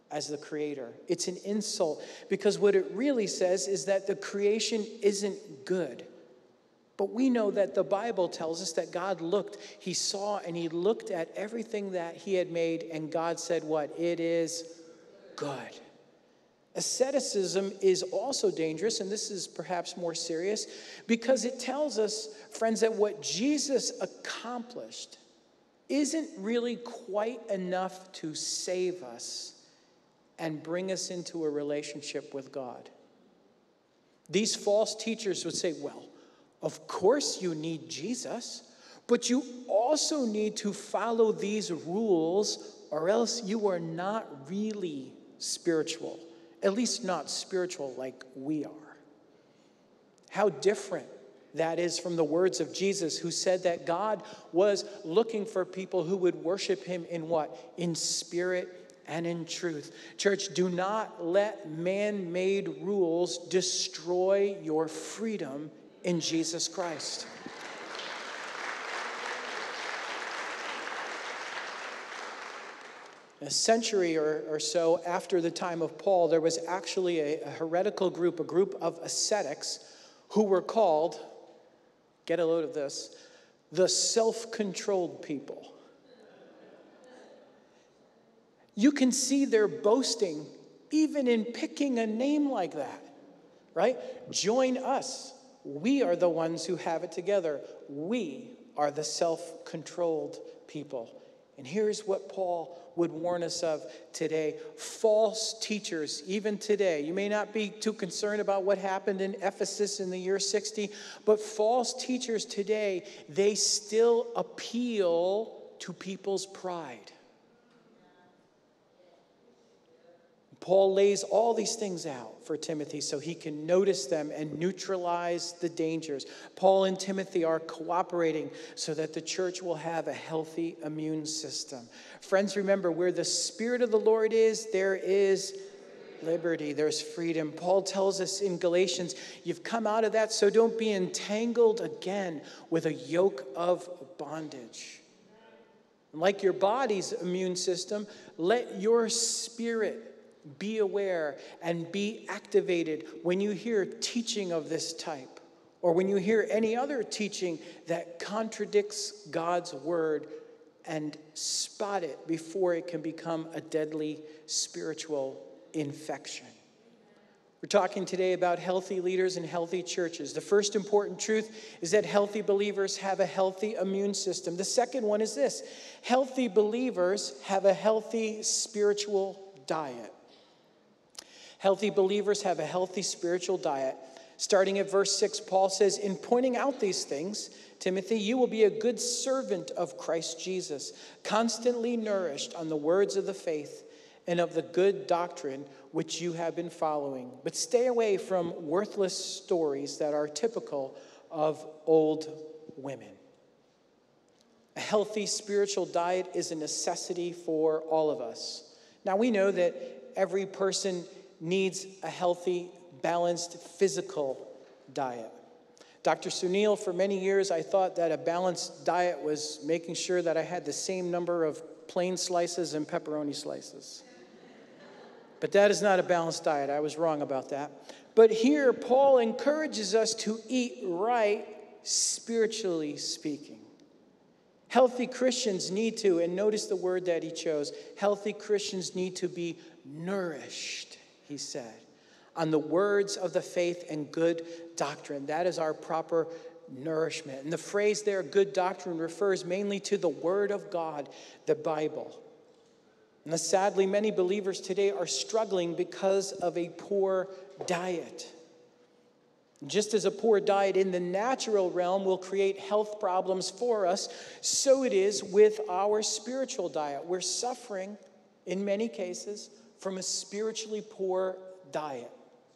as the creator. It's an insult because what it really says is that the creation isn't good. But we know that the Bible tells us that God looked, he saw and he looked at everything that he had made, and God said what? It is good. Asceticism is also dangerous, and this is perhaps more serious, because it tells us, friends, that what Jesus accomplished isn't really quite enough to save us and bring us into a relationship with God. These false teachers would say, well, of course you need Jesus, but you also need to follow these rules, or else you are not really spiritual, at least not spiritual like we are. How different that is from the words of Jesus, who said that God was looking for people who would worship him in what? In spirit and in truth. Church, do not let man-made rules destroy your freedom in Jesus Christ. A century or, or so after the time of Paul, there was actually a, a heretical group, a group of ascetics who were called, get a load of this, the self-controlled people. You can see their boasting even in picking a name like that, right? Join us. We are the ones who have it together. We are the self-controlled people. And here's what Paul would warn us of today. False teachers, even today. You may not be too concerned about what happened in Ephesus in the year sixty, but false teachers today, they still appeal to people's pride. Paul lays all these things out for Timothy so he can notice them and neutralize the dangers. Paul and Timothy are cooperating so that the church will have a healthy immune system. Friends, remember, where the Spirit of the Lord is, there is liberty, there's freedom. Paul tells us in Galatians, you've come out of that, so don't be entangled again with a yoke of bondage. Like your body's immune system, let your spirit be aware and be activated when you hear teaching of this type, or when you hear any other teaching that contradicts God's word, and spot it before it can become a deadly spiritual infection. We're talking today about healthy leaders and healthy churches. The first important truth is that healthy believers have a healthy immune system. The second one is this: healthy believers have a healthy spiritual diet. Healthy believers have a healthy spiritual diet. Starting at verse six, Paul says, in pointing out these things, Timothy, you will be a good servant of Christ Jesus, constantly nourished on the words of the faith and of the good doctrine which you have been following. But stay away from worthless stories that are typical of old women. A healthy spiritual diet is a necessity for all of us. Now, we know that every person needs a healthy, balanced physical diet. Doctor Sunil, for many years, I thought that a balanced diet was making sure that I had the same number of plain slices and pepperoni slices. But that is not a balanced diet. I was wrong about that. But here, Paul encourages us to eat right, spiritually speaking. Healthy Christians need to, and notice the word that he chose, healthy Christians need to be nourished, he said, on the words of the faith and good doctrine. That is our proper nourishment. And the phrase there, good doctrine, refers mainly to the Word of God, the Bible. And sadly, many believers today are struggling because of a poor diet. Just as a poor diet in the natural realm will create health problems for us, so it is with our spiritual diet. We're suffering, in many cases, from a spiritually poor diet.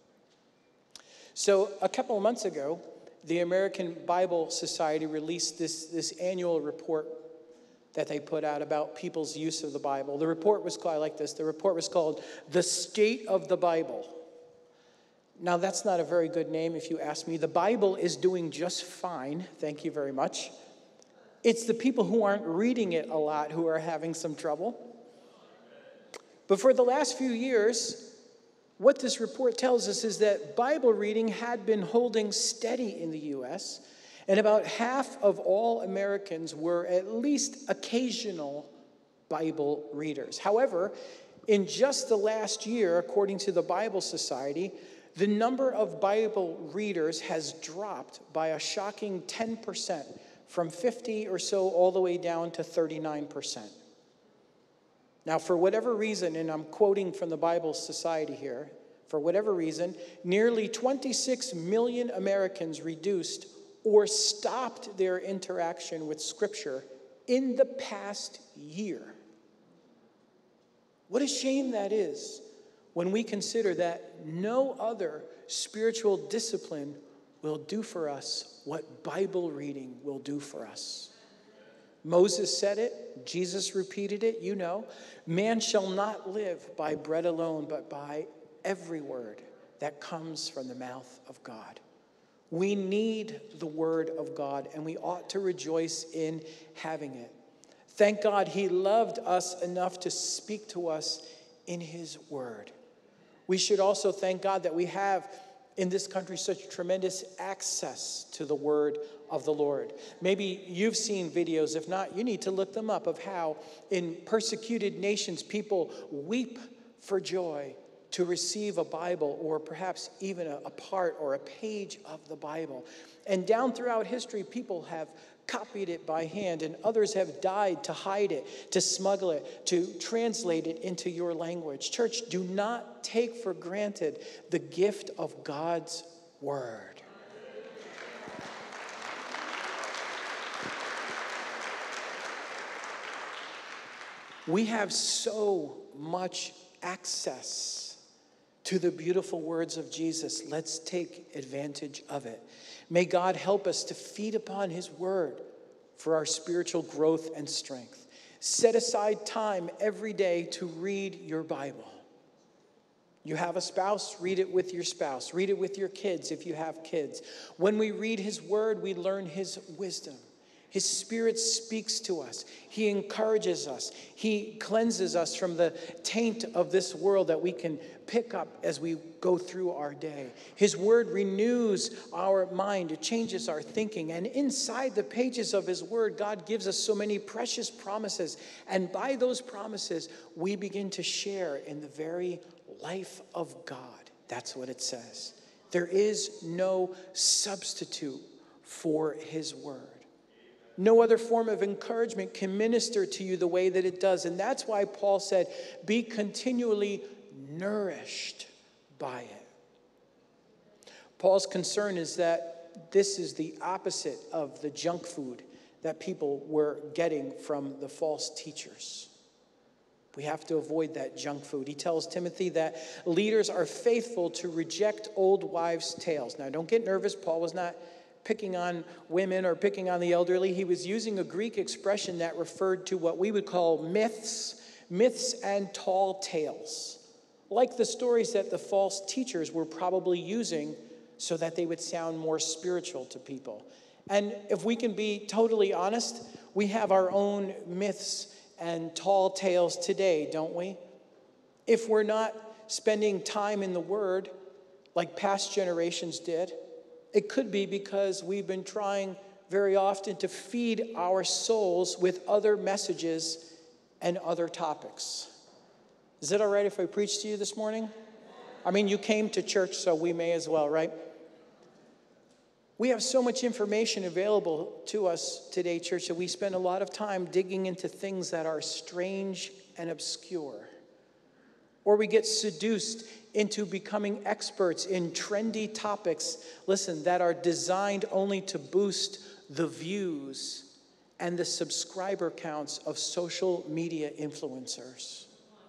So a couple of months ago, the American Bible Society released this, this annual report that they put out about people's use of the Bible. The report was called, I like this, the report was called The State of the Bible. Now, that's not a very good name if you ask me. The Bible is doing just fine, thank you very much. It's the people who aren't reading it a lot who are having some trouble. But for the last few years, what this report tells us is that Bible reading had been holding steady in the U S, and about half of all Americans were at least occasional Bible readers. However, in just the last year, according to the Bible Society, the number of Bible readers has dropped by a shocking ten percent, from fifty or so all the way down to thirty-nine percent. Now, for whatever reason, and I'm quoting from the Bible Society here, for whatever reason, nearly twenty-six million Americans reduced or stopped their interaction with Scripture in the past year. What a shame that is when we consider that no other spiritual discipline will do for us what Bible reading will do for us. Moses said it, Jesus repeated it, you know. Man shall not live by bread alone, but by every word that comes from the mouth of God. We need the word of God, and we ought to rejoice in having it. Thank God he loved us enough to speak to us in his word. We should also thank God that we have in this country such tremendous access to the word of the Lord. Maybe you've seen videos. If not, you need to look them up, of how in persecuted nations people weep for joy to receive a Bible, or perhaps even a, a part or a page of the Bible. And down throughout history, people have copied it by hand, and others have died to hide it, to smuggle it, to translate it into your language. Church, do not take for granted the gift of God's word. We have so much access to the beautiful words of Jesus. Let's take advantage of it. May God help us to feed upon his word for our spiritual growth and strength. Set aside time every day to read your Bible. You have a spouse, read it with your spouse. Read it with your kids if you have kids. When we read his word, we learn his wisdom. His Spirit speaks to us. He encourages us. He cleanses us from the taint of this world that we can pick up as we go through our day. His word renews our mind. It changes our thinking. And inside the pages of his word, God gives us so many precious promises. And by those promises, we begin to share in the very life of God. That's what it says. There is no substitute for his word. No other form of encouragement can minister to you the way that it does. And that's why Paul said, be continually nourished by it. Paul's concern is that this is the opposite of the junk food that people were getting from the false teachers. We have to avoid that junk food. He tells Timothy that leaders are faithful to reject old wives' tales. Now, don't get nervous. Paul was not picking on women or picking on the elderly. He was using a Greek expression that referred to what we would call myths, myths and tall tales, like the stories that the false teachers were probably using so that they would sound more spiritual to people. And if we can be totally honest, we have our own myths and tall tales today, don't we? If we're not spending time in the Word like past generations did, it could be because we've been trying very often to feed our souls with other messages and other topics. Is it all right if I preach to you this morning? I mean, you came to church, so we may as well, right? We have so much information available to us today, church, that we spend a lot of time digging into things that are strange and obscure. Or we get seduced into becoming experts in trendy topics, listen, that are designed only to boost the views and the subscriber counts of social media influencers.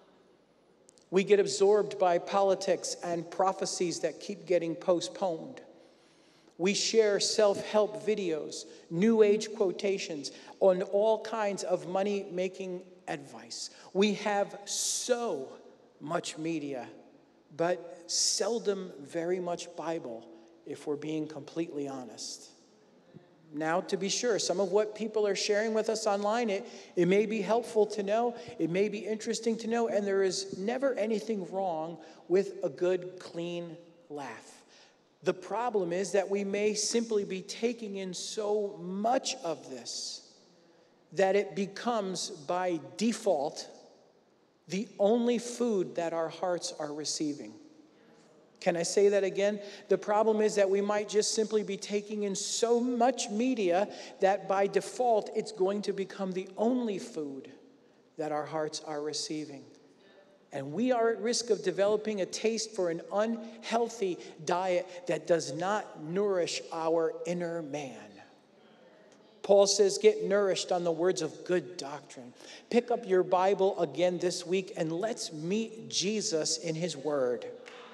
We get absorbed by politics and prophecies that keep getting postponed. We share self-help videos, new age quotations, on all kinds of money-making advice. We have so much media, but seldom very much Bible, if we're being completely honest. Now, to be sure, some of what people are sharing with us online, it, it may be helpful to know, it may be interesting to know, and there is never anything wrong with a good, clean laugh. The problem is that we may simply be taking in so much of this that it becomes, by default, the only food that our hearts are receiving. Can I say that again? The problem is that we might just simply be taking in so much media that by default it's going to become the only food that our hearts are receiving. And we are at risk of developing a taste for an unhealthy diet that does not nourish our inner man. Paul says, get nourished on the words of good doctrine. Pick up your Bible again this week and let's meet Jesus in his word.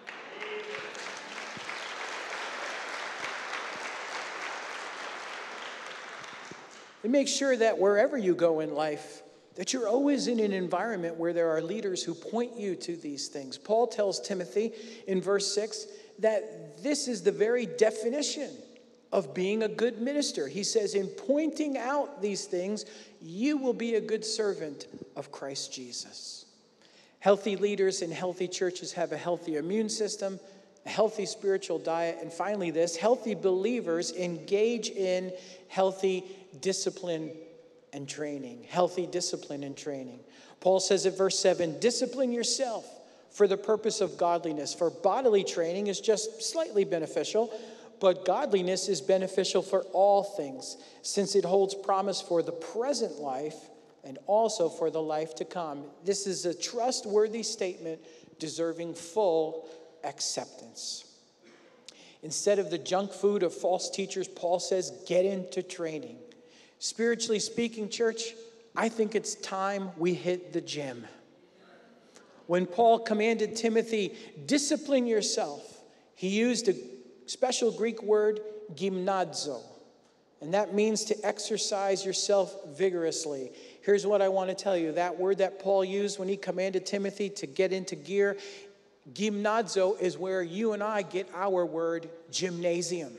And make sure that wherever you go in life, that you're always in an environment where there are leaders who point you to these things. Paul tells Timothy in verse six that this is the very definition of being a good minister. He says, in pointing out these things, you will be a good servant of Christ Jesus. Healthy leaders in healthy churches have a healthy immune system, a healthy spiritual diet, and finally this, healthy believers engage in healthy discipline and training. Healthy discipline and training. Paul says at verse seven, discipline yourself for the purpose of godliness. For bodily training is just slightly beneficial, but godliness is beneficial for all things, since it holds promise for the present life and also for the life to come. This is a trustworthy statement deserving full acceptance. Instead of the junk food of false teachers, Paul says, get into training. Spiritually speaking, church, I think it's time we hit the gym. When Paul commanded Timothy, discipline yourself, he used a special Greek word, gymnazo, and that means to exercise yourself vigorously. Here's what I want to tell you. That word that Paul used when he commanded Timothy to get into gear, gymnazo, is where you and I get our word gymnasium.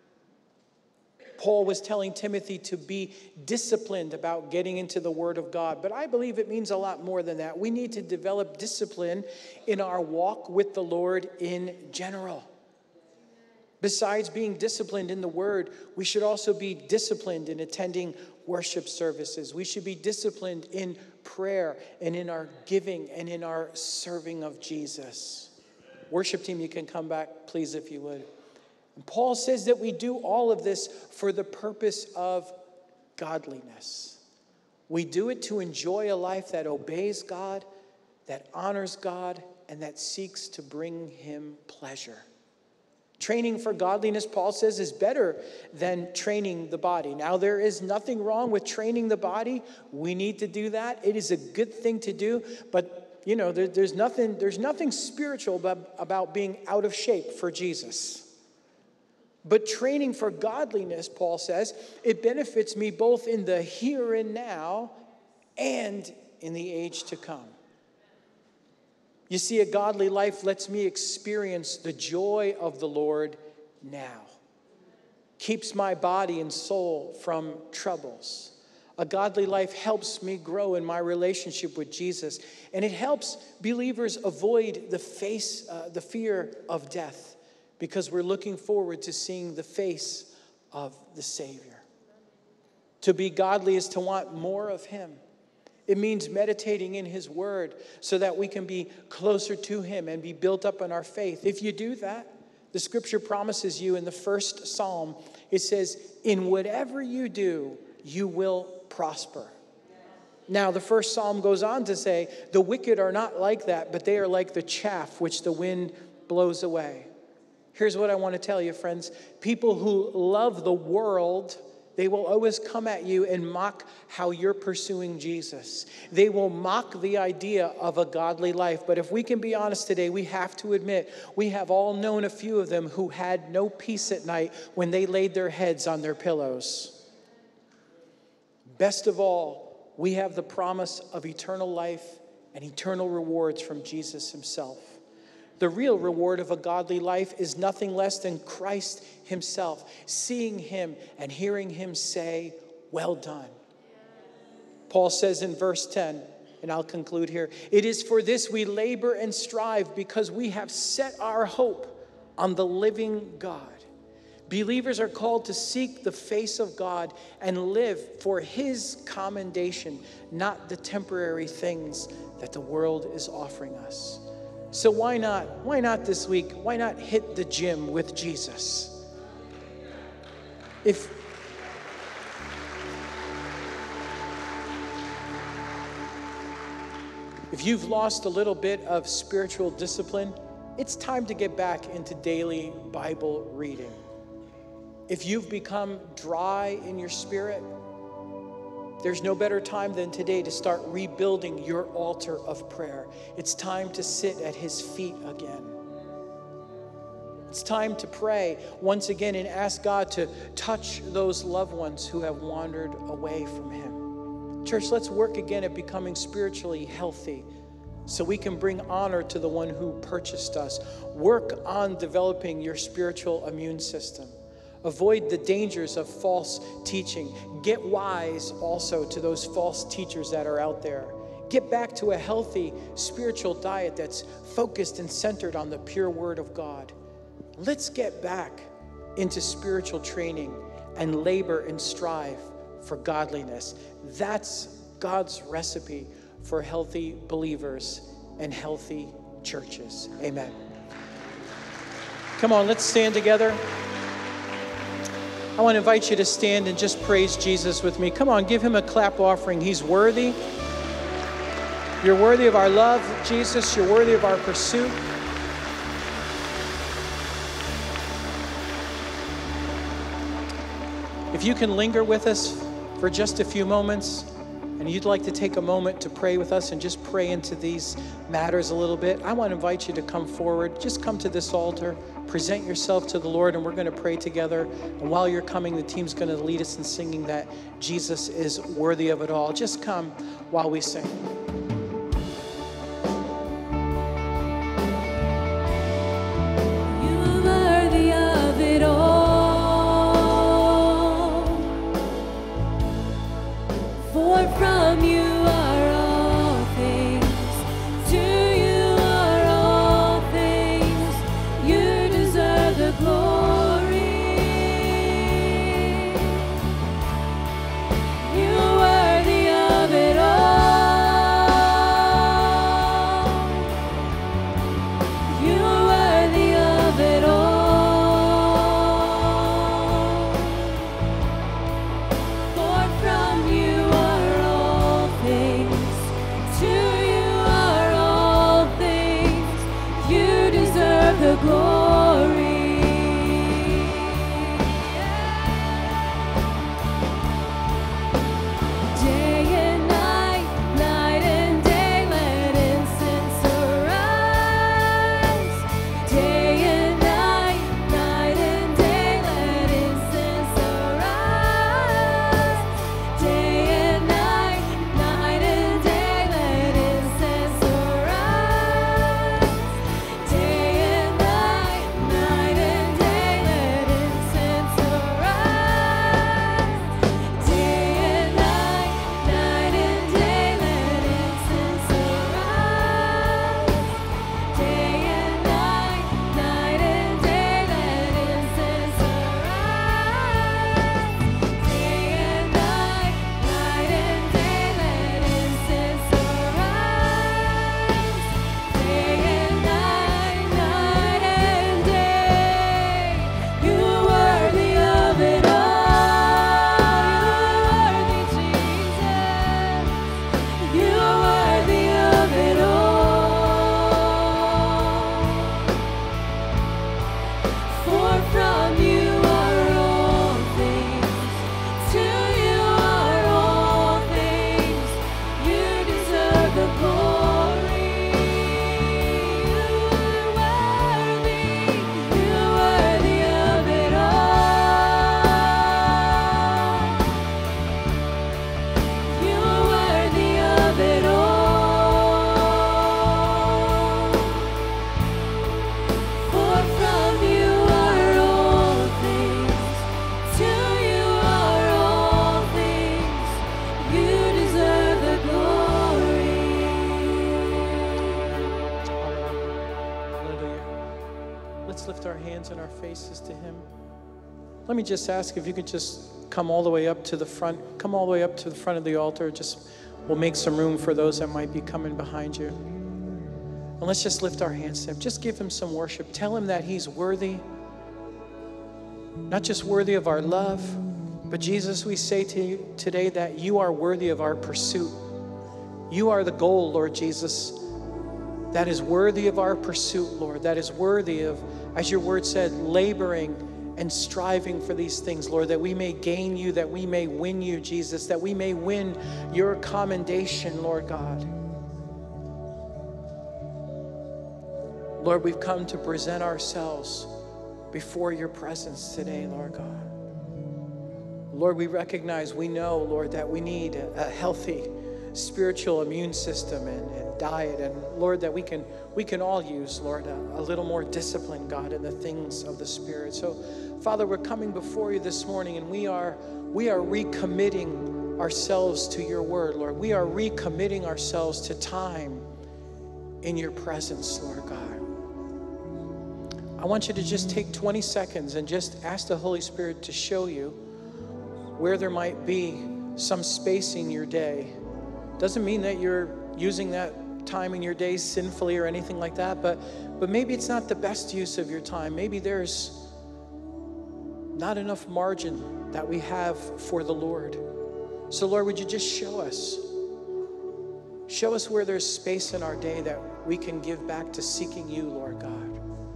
Paul was telling Timothy to be disciplined about getting into the Word of God. But I believe it means a lot more than that. We need to develop discipline in our walk with the Lord in general. Besides being disciplined in the Word, we should also be disciplined in attending worship services. We should be disciplined in prayer and in our giving and in our serving of Jesus. Worship team, you can come back, please, if you would. And Paul says that we do all of this for the purpose of godliness. We do it to enjoy a life that obeys God, that honors God, and that seeks to bring him pleasure. Training for godliness, Paul says, is better than training the body. Now, there is nothing wrong with training the body. We need to do that. It is a good thing to do. But, you know, there, there's nothing, there's nothing spiritual about, about being out of shape for Jesus. But training for godliness, Paul says, it benefits me both in the here and now and in the age to come. You see, a godly life lets me experience the joy of the Lord now. Keeps my body and soul from troubles. A godly life helps me grow in my relationship with Jesus. And it helps believers avoid the face, uh, the fear of death. Because we're looking forward to seeing the face of the Savior. To be godly is to want more of him. It means meditating in his word so that we can be closer to him and be built up in our faith. If you do that, the scripture promises you in the first psalm, it says, in whatever you do, you will prosper. Now, the first psalm goes on to say, the wicked are not like that, but they are like the chaff which the wind blows away. Here's what I want to tell you, friends. People who love the world, they will always come at you and mock how you're pursuing Jesus. They will mock the idea of a godly life. But if we can be honest today, we have to admit, we have all known a few of them who had no peace at night when they laid their heads on their pillows. Best of all, we have the promise of eternal life and eternal rewards from Jesus himself. The real reward of a godly life is nothing less than Christ himself, seeing him and hearing him say, well done. Paul says in verse ten, and I'll conclude here, it is for this we labor and strive, because we have set our hope on the living God. Believers are called to seek the face of God and live for his commendation, not the temporary things that the world is offering us. So why not, why not this week, why not hit the gym with Jesus? If If you've lost a little bit of spiritual discipline, it's time to get back into daily Bible reading. If you've become dry in your spirit, there's no better time than today to start rebuilding your altar of prayer. It's time to sit at his feet again. It's time to pray once again and ask God to touch those loved ones who have wandered away from him. Church, let's work again at becoming spiritually healthy so we can bring honor to the one who purchased us. Work on developing your spiritual immune system. Avoid the dangers of false teaching. Get wise also to those false teachers that are out there. Get back to a healthy spiritual diet that's focused and centered on the pure word of God. Let's get back into spiritual training and labor and strive for godliness. That's God's recipe for healthy believers and healthy churches. Amen. Come on, let's stand together. I want to invite you to stand and just praise Jesus with me. Come on, give him a clap offering. He's worthy. You're worthy of our love, Jesus. You're worthy of our pursuit. If you can linger with us for just a few moments, and you'd like to take a moment to pray with us and just pray into these matters a little bit, I want to invite you to come forward. Just come to this altar, present yourself to the Lord, and we're going to pray together. And while you're coming, the team's going to lead us in singing that Jesus is worthy of it all. Just come while we sing. You're worthy of it all. For from you are all things, to you are all things, you deserve the glory. You're worthy of it all. You're worthy of it all. For from you are all things. our hands and our faces to him. Let me just ask if you could just come all the way up to the front, come all the way up to the front of the altar. Just, we'll make some room for those that might be coming behind you. And let's just lift our hands to him. Just give him some worship. Tell him that he's worthy, not just worthy of our love, but Jesus, we say to you today that you are worthy of our pursuit. You are the goal, Lord Jesus, that is worthy of our pursuit, Lord, that is worthy of, as your word said, laboring and striving for these things, Lord, that we may gain you, that we may win you, Jesus, that we may win your commendation, Lord God. Lord, we've come to present ourselves before your presence today, Lord God. Lord, we recognize, we know, Lord, that we need a healthy spiritual immune system and, and diet, and Lord, that we can we can all use, Lord, a, a little more discipline, God, in the things of the Spirit. So, Father, we're coming before you this morning, and we are we are recommitting ourselves to your word, Lord. We are recommitting ourselves to time in your presence, Lord God. I want you to just take twenty seconds and just ask the Holy Spirit to show you where there might be some space in your day. Doesn't mean that you're using that time in your days sinfully or anything like that, but but maybe it's not the best use of your time. Maybe there's not enough margin that we have for the Lord. So Lord, would you just show us? Show us where there's space in our day that we can give back to seeking you, Lord God.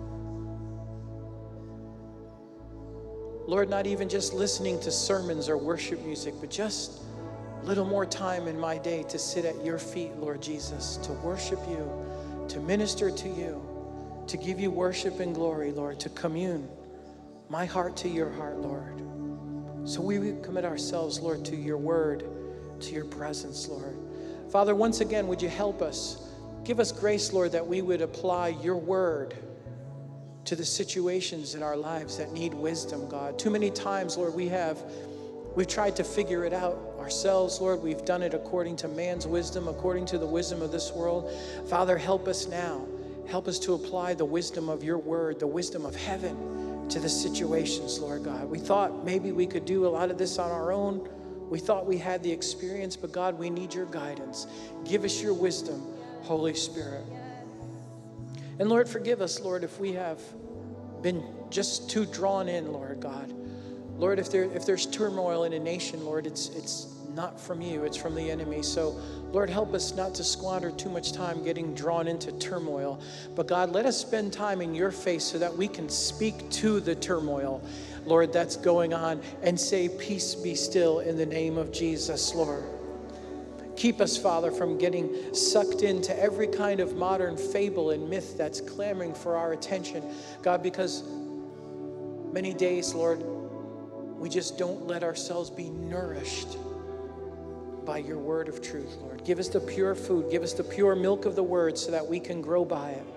Lord, not even just listening to sermons or worship music, but just a little more time in my day to sit at your feet, Lord Jesus, to worship you, to minister to you, to give you worship and glory, Lord, to commune my heart to your heart, Lord. So we commit ourselves, Lord, to your word, to your presence, Lord. Father, once again, would you help us? Give us grace, Lord, that we would apply your word to the situations in our lives that need wisdom, God. Too many times, Lord, we have We've tried to figure it out ourselves, Lord. We've done it according to man's wisdom, according to the wisdom of this world. Father, help us now. Help us to apply the wisdom of your word, the wisdom of heaven to the situations, Lord God. We thought maybe we could do a lot of this on our own. We thought we had the experience, but God, we need your guidance. Give us your wisdom, Holy Spirit. And Lord, forgive us, Lord, if we have been just too drawn in, Lord God. Lord, if there if there's turmoil in a nation, Lord, it's it's not from you, it's from the enemy. So, Lord, help us not to squander too much time getting drawn into turmoil. But God, let us spend time in your face so that we can speak to the turmoil, Lord, that's going on, and say, peace be still in the name of Jesus, Lord. Keep us, Father, from getting sucked into every kind of modern fable and myth that's clamoring for our attention, God, because many days, Lord, we just don't let ourselves be nourished by your word of truth, Lord. Give us the pure food. Give us the pure milk of the word so that we can grow by it.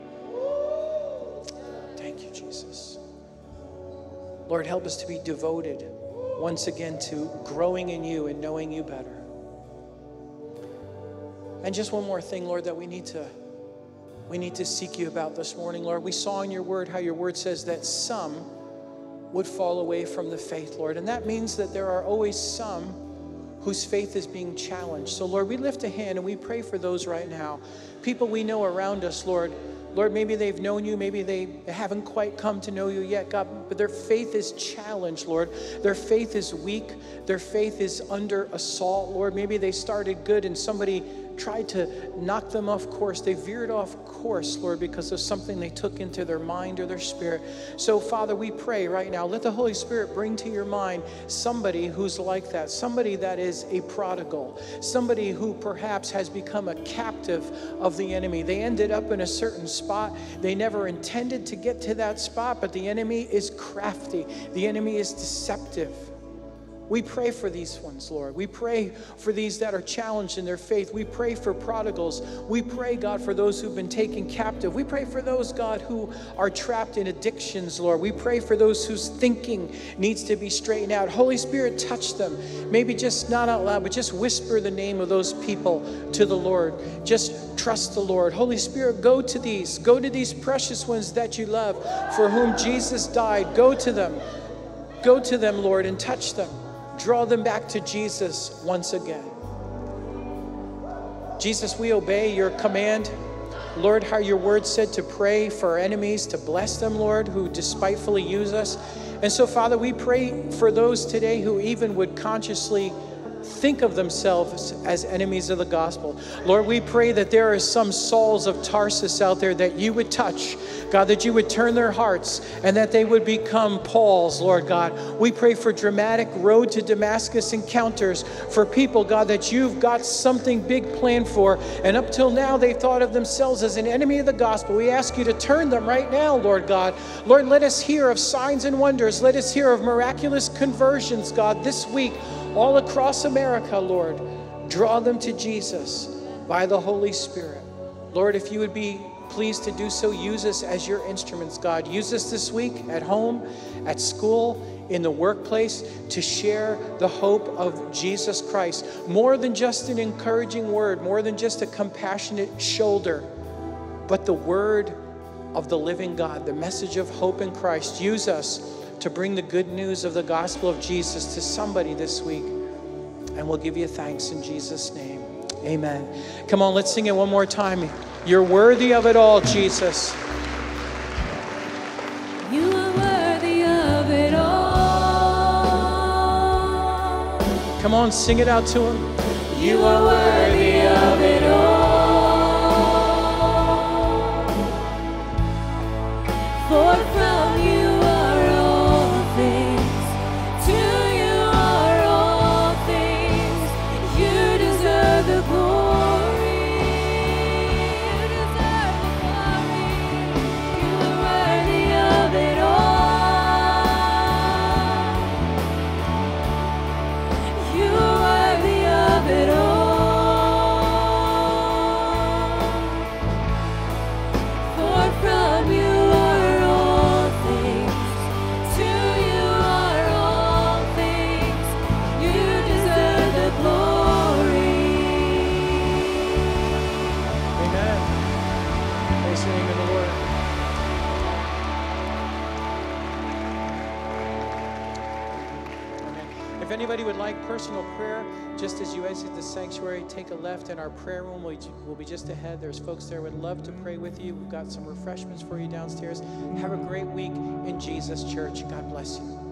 Thank you, Jesus. Lord, help us to be devoted once again to growing in you and knowing you better. And just one more thing, Lord, that we need to we need to seek you about this morning, Lord. We saw in your word how your word says that some would fall away from the faith, Lord. And that means that there are always some whose faith is being challenged. So, Lord, we lift a hand and we pray for those right now. People we know around us, Lord. Lord, maybe they've known you, maybe they haven't quite come to know you yet, God, but their faith is challenged, Lord. Their faith is weak. Their faith is under assault, Lord. Maybe they started good and somebody tried to knock them off course. They veered off course, Lord, because of something they took into their mind or their spirit. So, Father, we pray right now, let the Holy Spirit bring to your mind somebody who's like that, somebody that is a prodigal, somebody who perhaps has become a captive of the enemy. They ended up in a certain spot. They never intended to get to that spot, but the enemy is crafty. The enemy is deceptive. We pray for these ones, Lord. We pray for these that are challenged in their faith. We pray for prodigals. We pray, God, for those who've been taken captive. We pray for those, God, who are trapped in addictions, Lord. We pray for those whose thinking needs to be straightened out. Holy Spirit, touch them. Maybe just not out loud, but just whisper the name of those people to the Lord. Just trust the Lord. Holy Spirit, go to these. Go to these precious ones that you love, for whom Jesus died. Go to them. Go to them, Lord, and touch them. Draw them back to Jesus once again. Jesus, we obey your command. Lord, how your word said to pray for our enemies, to bless them, Lord, who despitefully use us. And so, Father, we pray for those today who even would consciously think of themselves as enemies of the gospel. Lord, we pray that there are some Sauls of Tarsus out there that you would touch, God, that you would turn their hearts and that they would become Pauls, Lord God. We pray for dramatic road to Damascus encounters for people, God, that you've got something big planned for. And up till now, they thought of themselves as an enemy of the gospel. We ask you to turn them right now, Lord God. Lord, let us hear of signs and wonders. Let us hear of miraculous conversions, God, this week, all across America, Lord. Draw them to Jesus by the Holy Spirit. Lord, if you would be pleased to do so, use us as your instruments, God. Use us this week at home, at school, in the workplace, to share the hope of Jesus Christ. More than just an encouraging word, more than just a compassionate shoulder, but the word of the living God, the message of hope in Christ. Use us to bring the good news of the gospel of Jesus to somebody this week. And we'll give you thanks in Jesus' name. Amen. Come on, let's sing it one more time. You're worthy of it all, Jesus. You are worthy of it all. Come on, sing it out to him. You are worthy of it all. For from you are all things, to you are all things. You deserve the glory. You deserve the glory. You are worthy of it all. You are worthy of it all. For from you are all things, to you are all things. You deserve the glory. Amen. Praise the name of the Lord. Amen. If anybody would like personal prayer, just as you exit the sanctuary, take a left and our prayer room will will be just ahead. There's folks there who would love to pray with you. We've got some refreshments for you downstairs. Have a great week in Jesus, church. God bless you.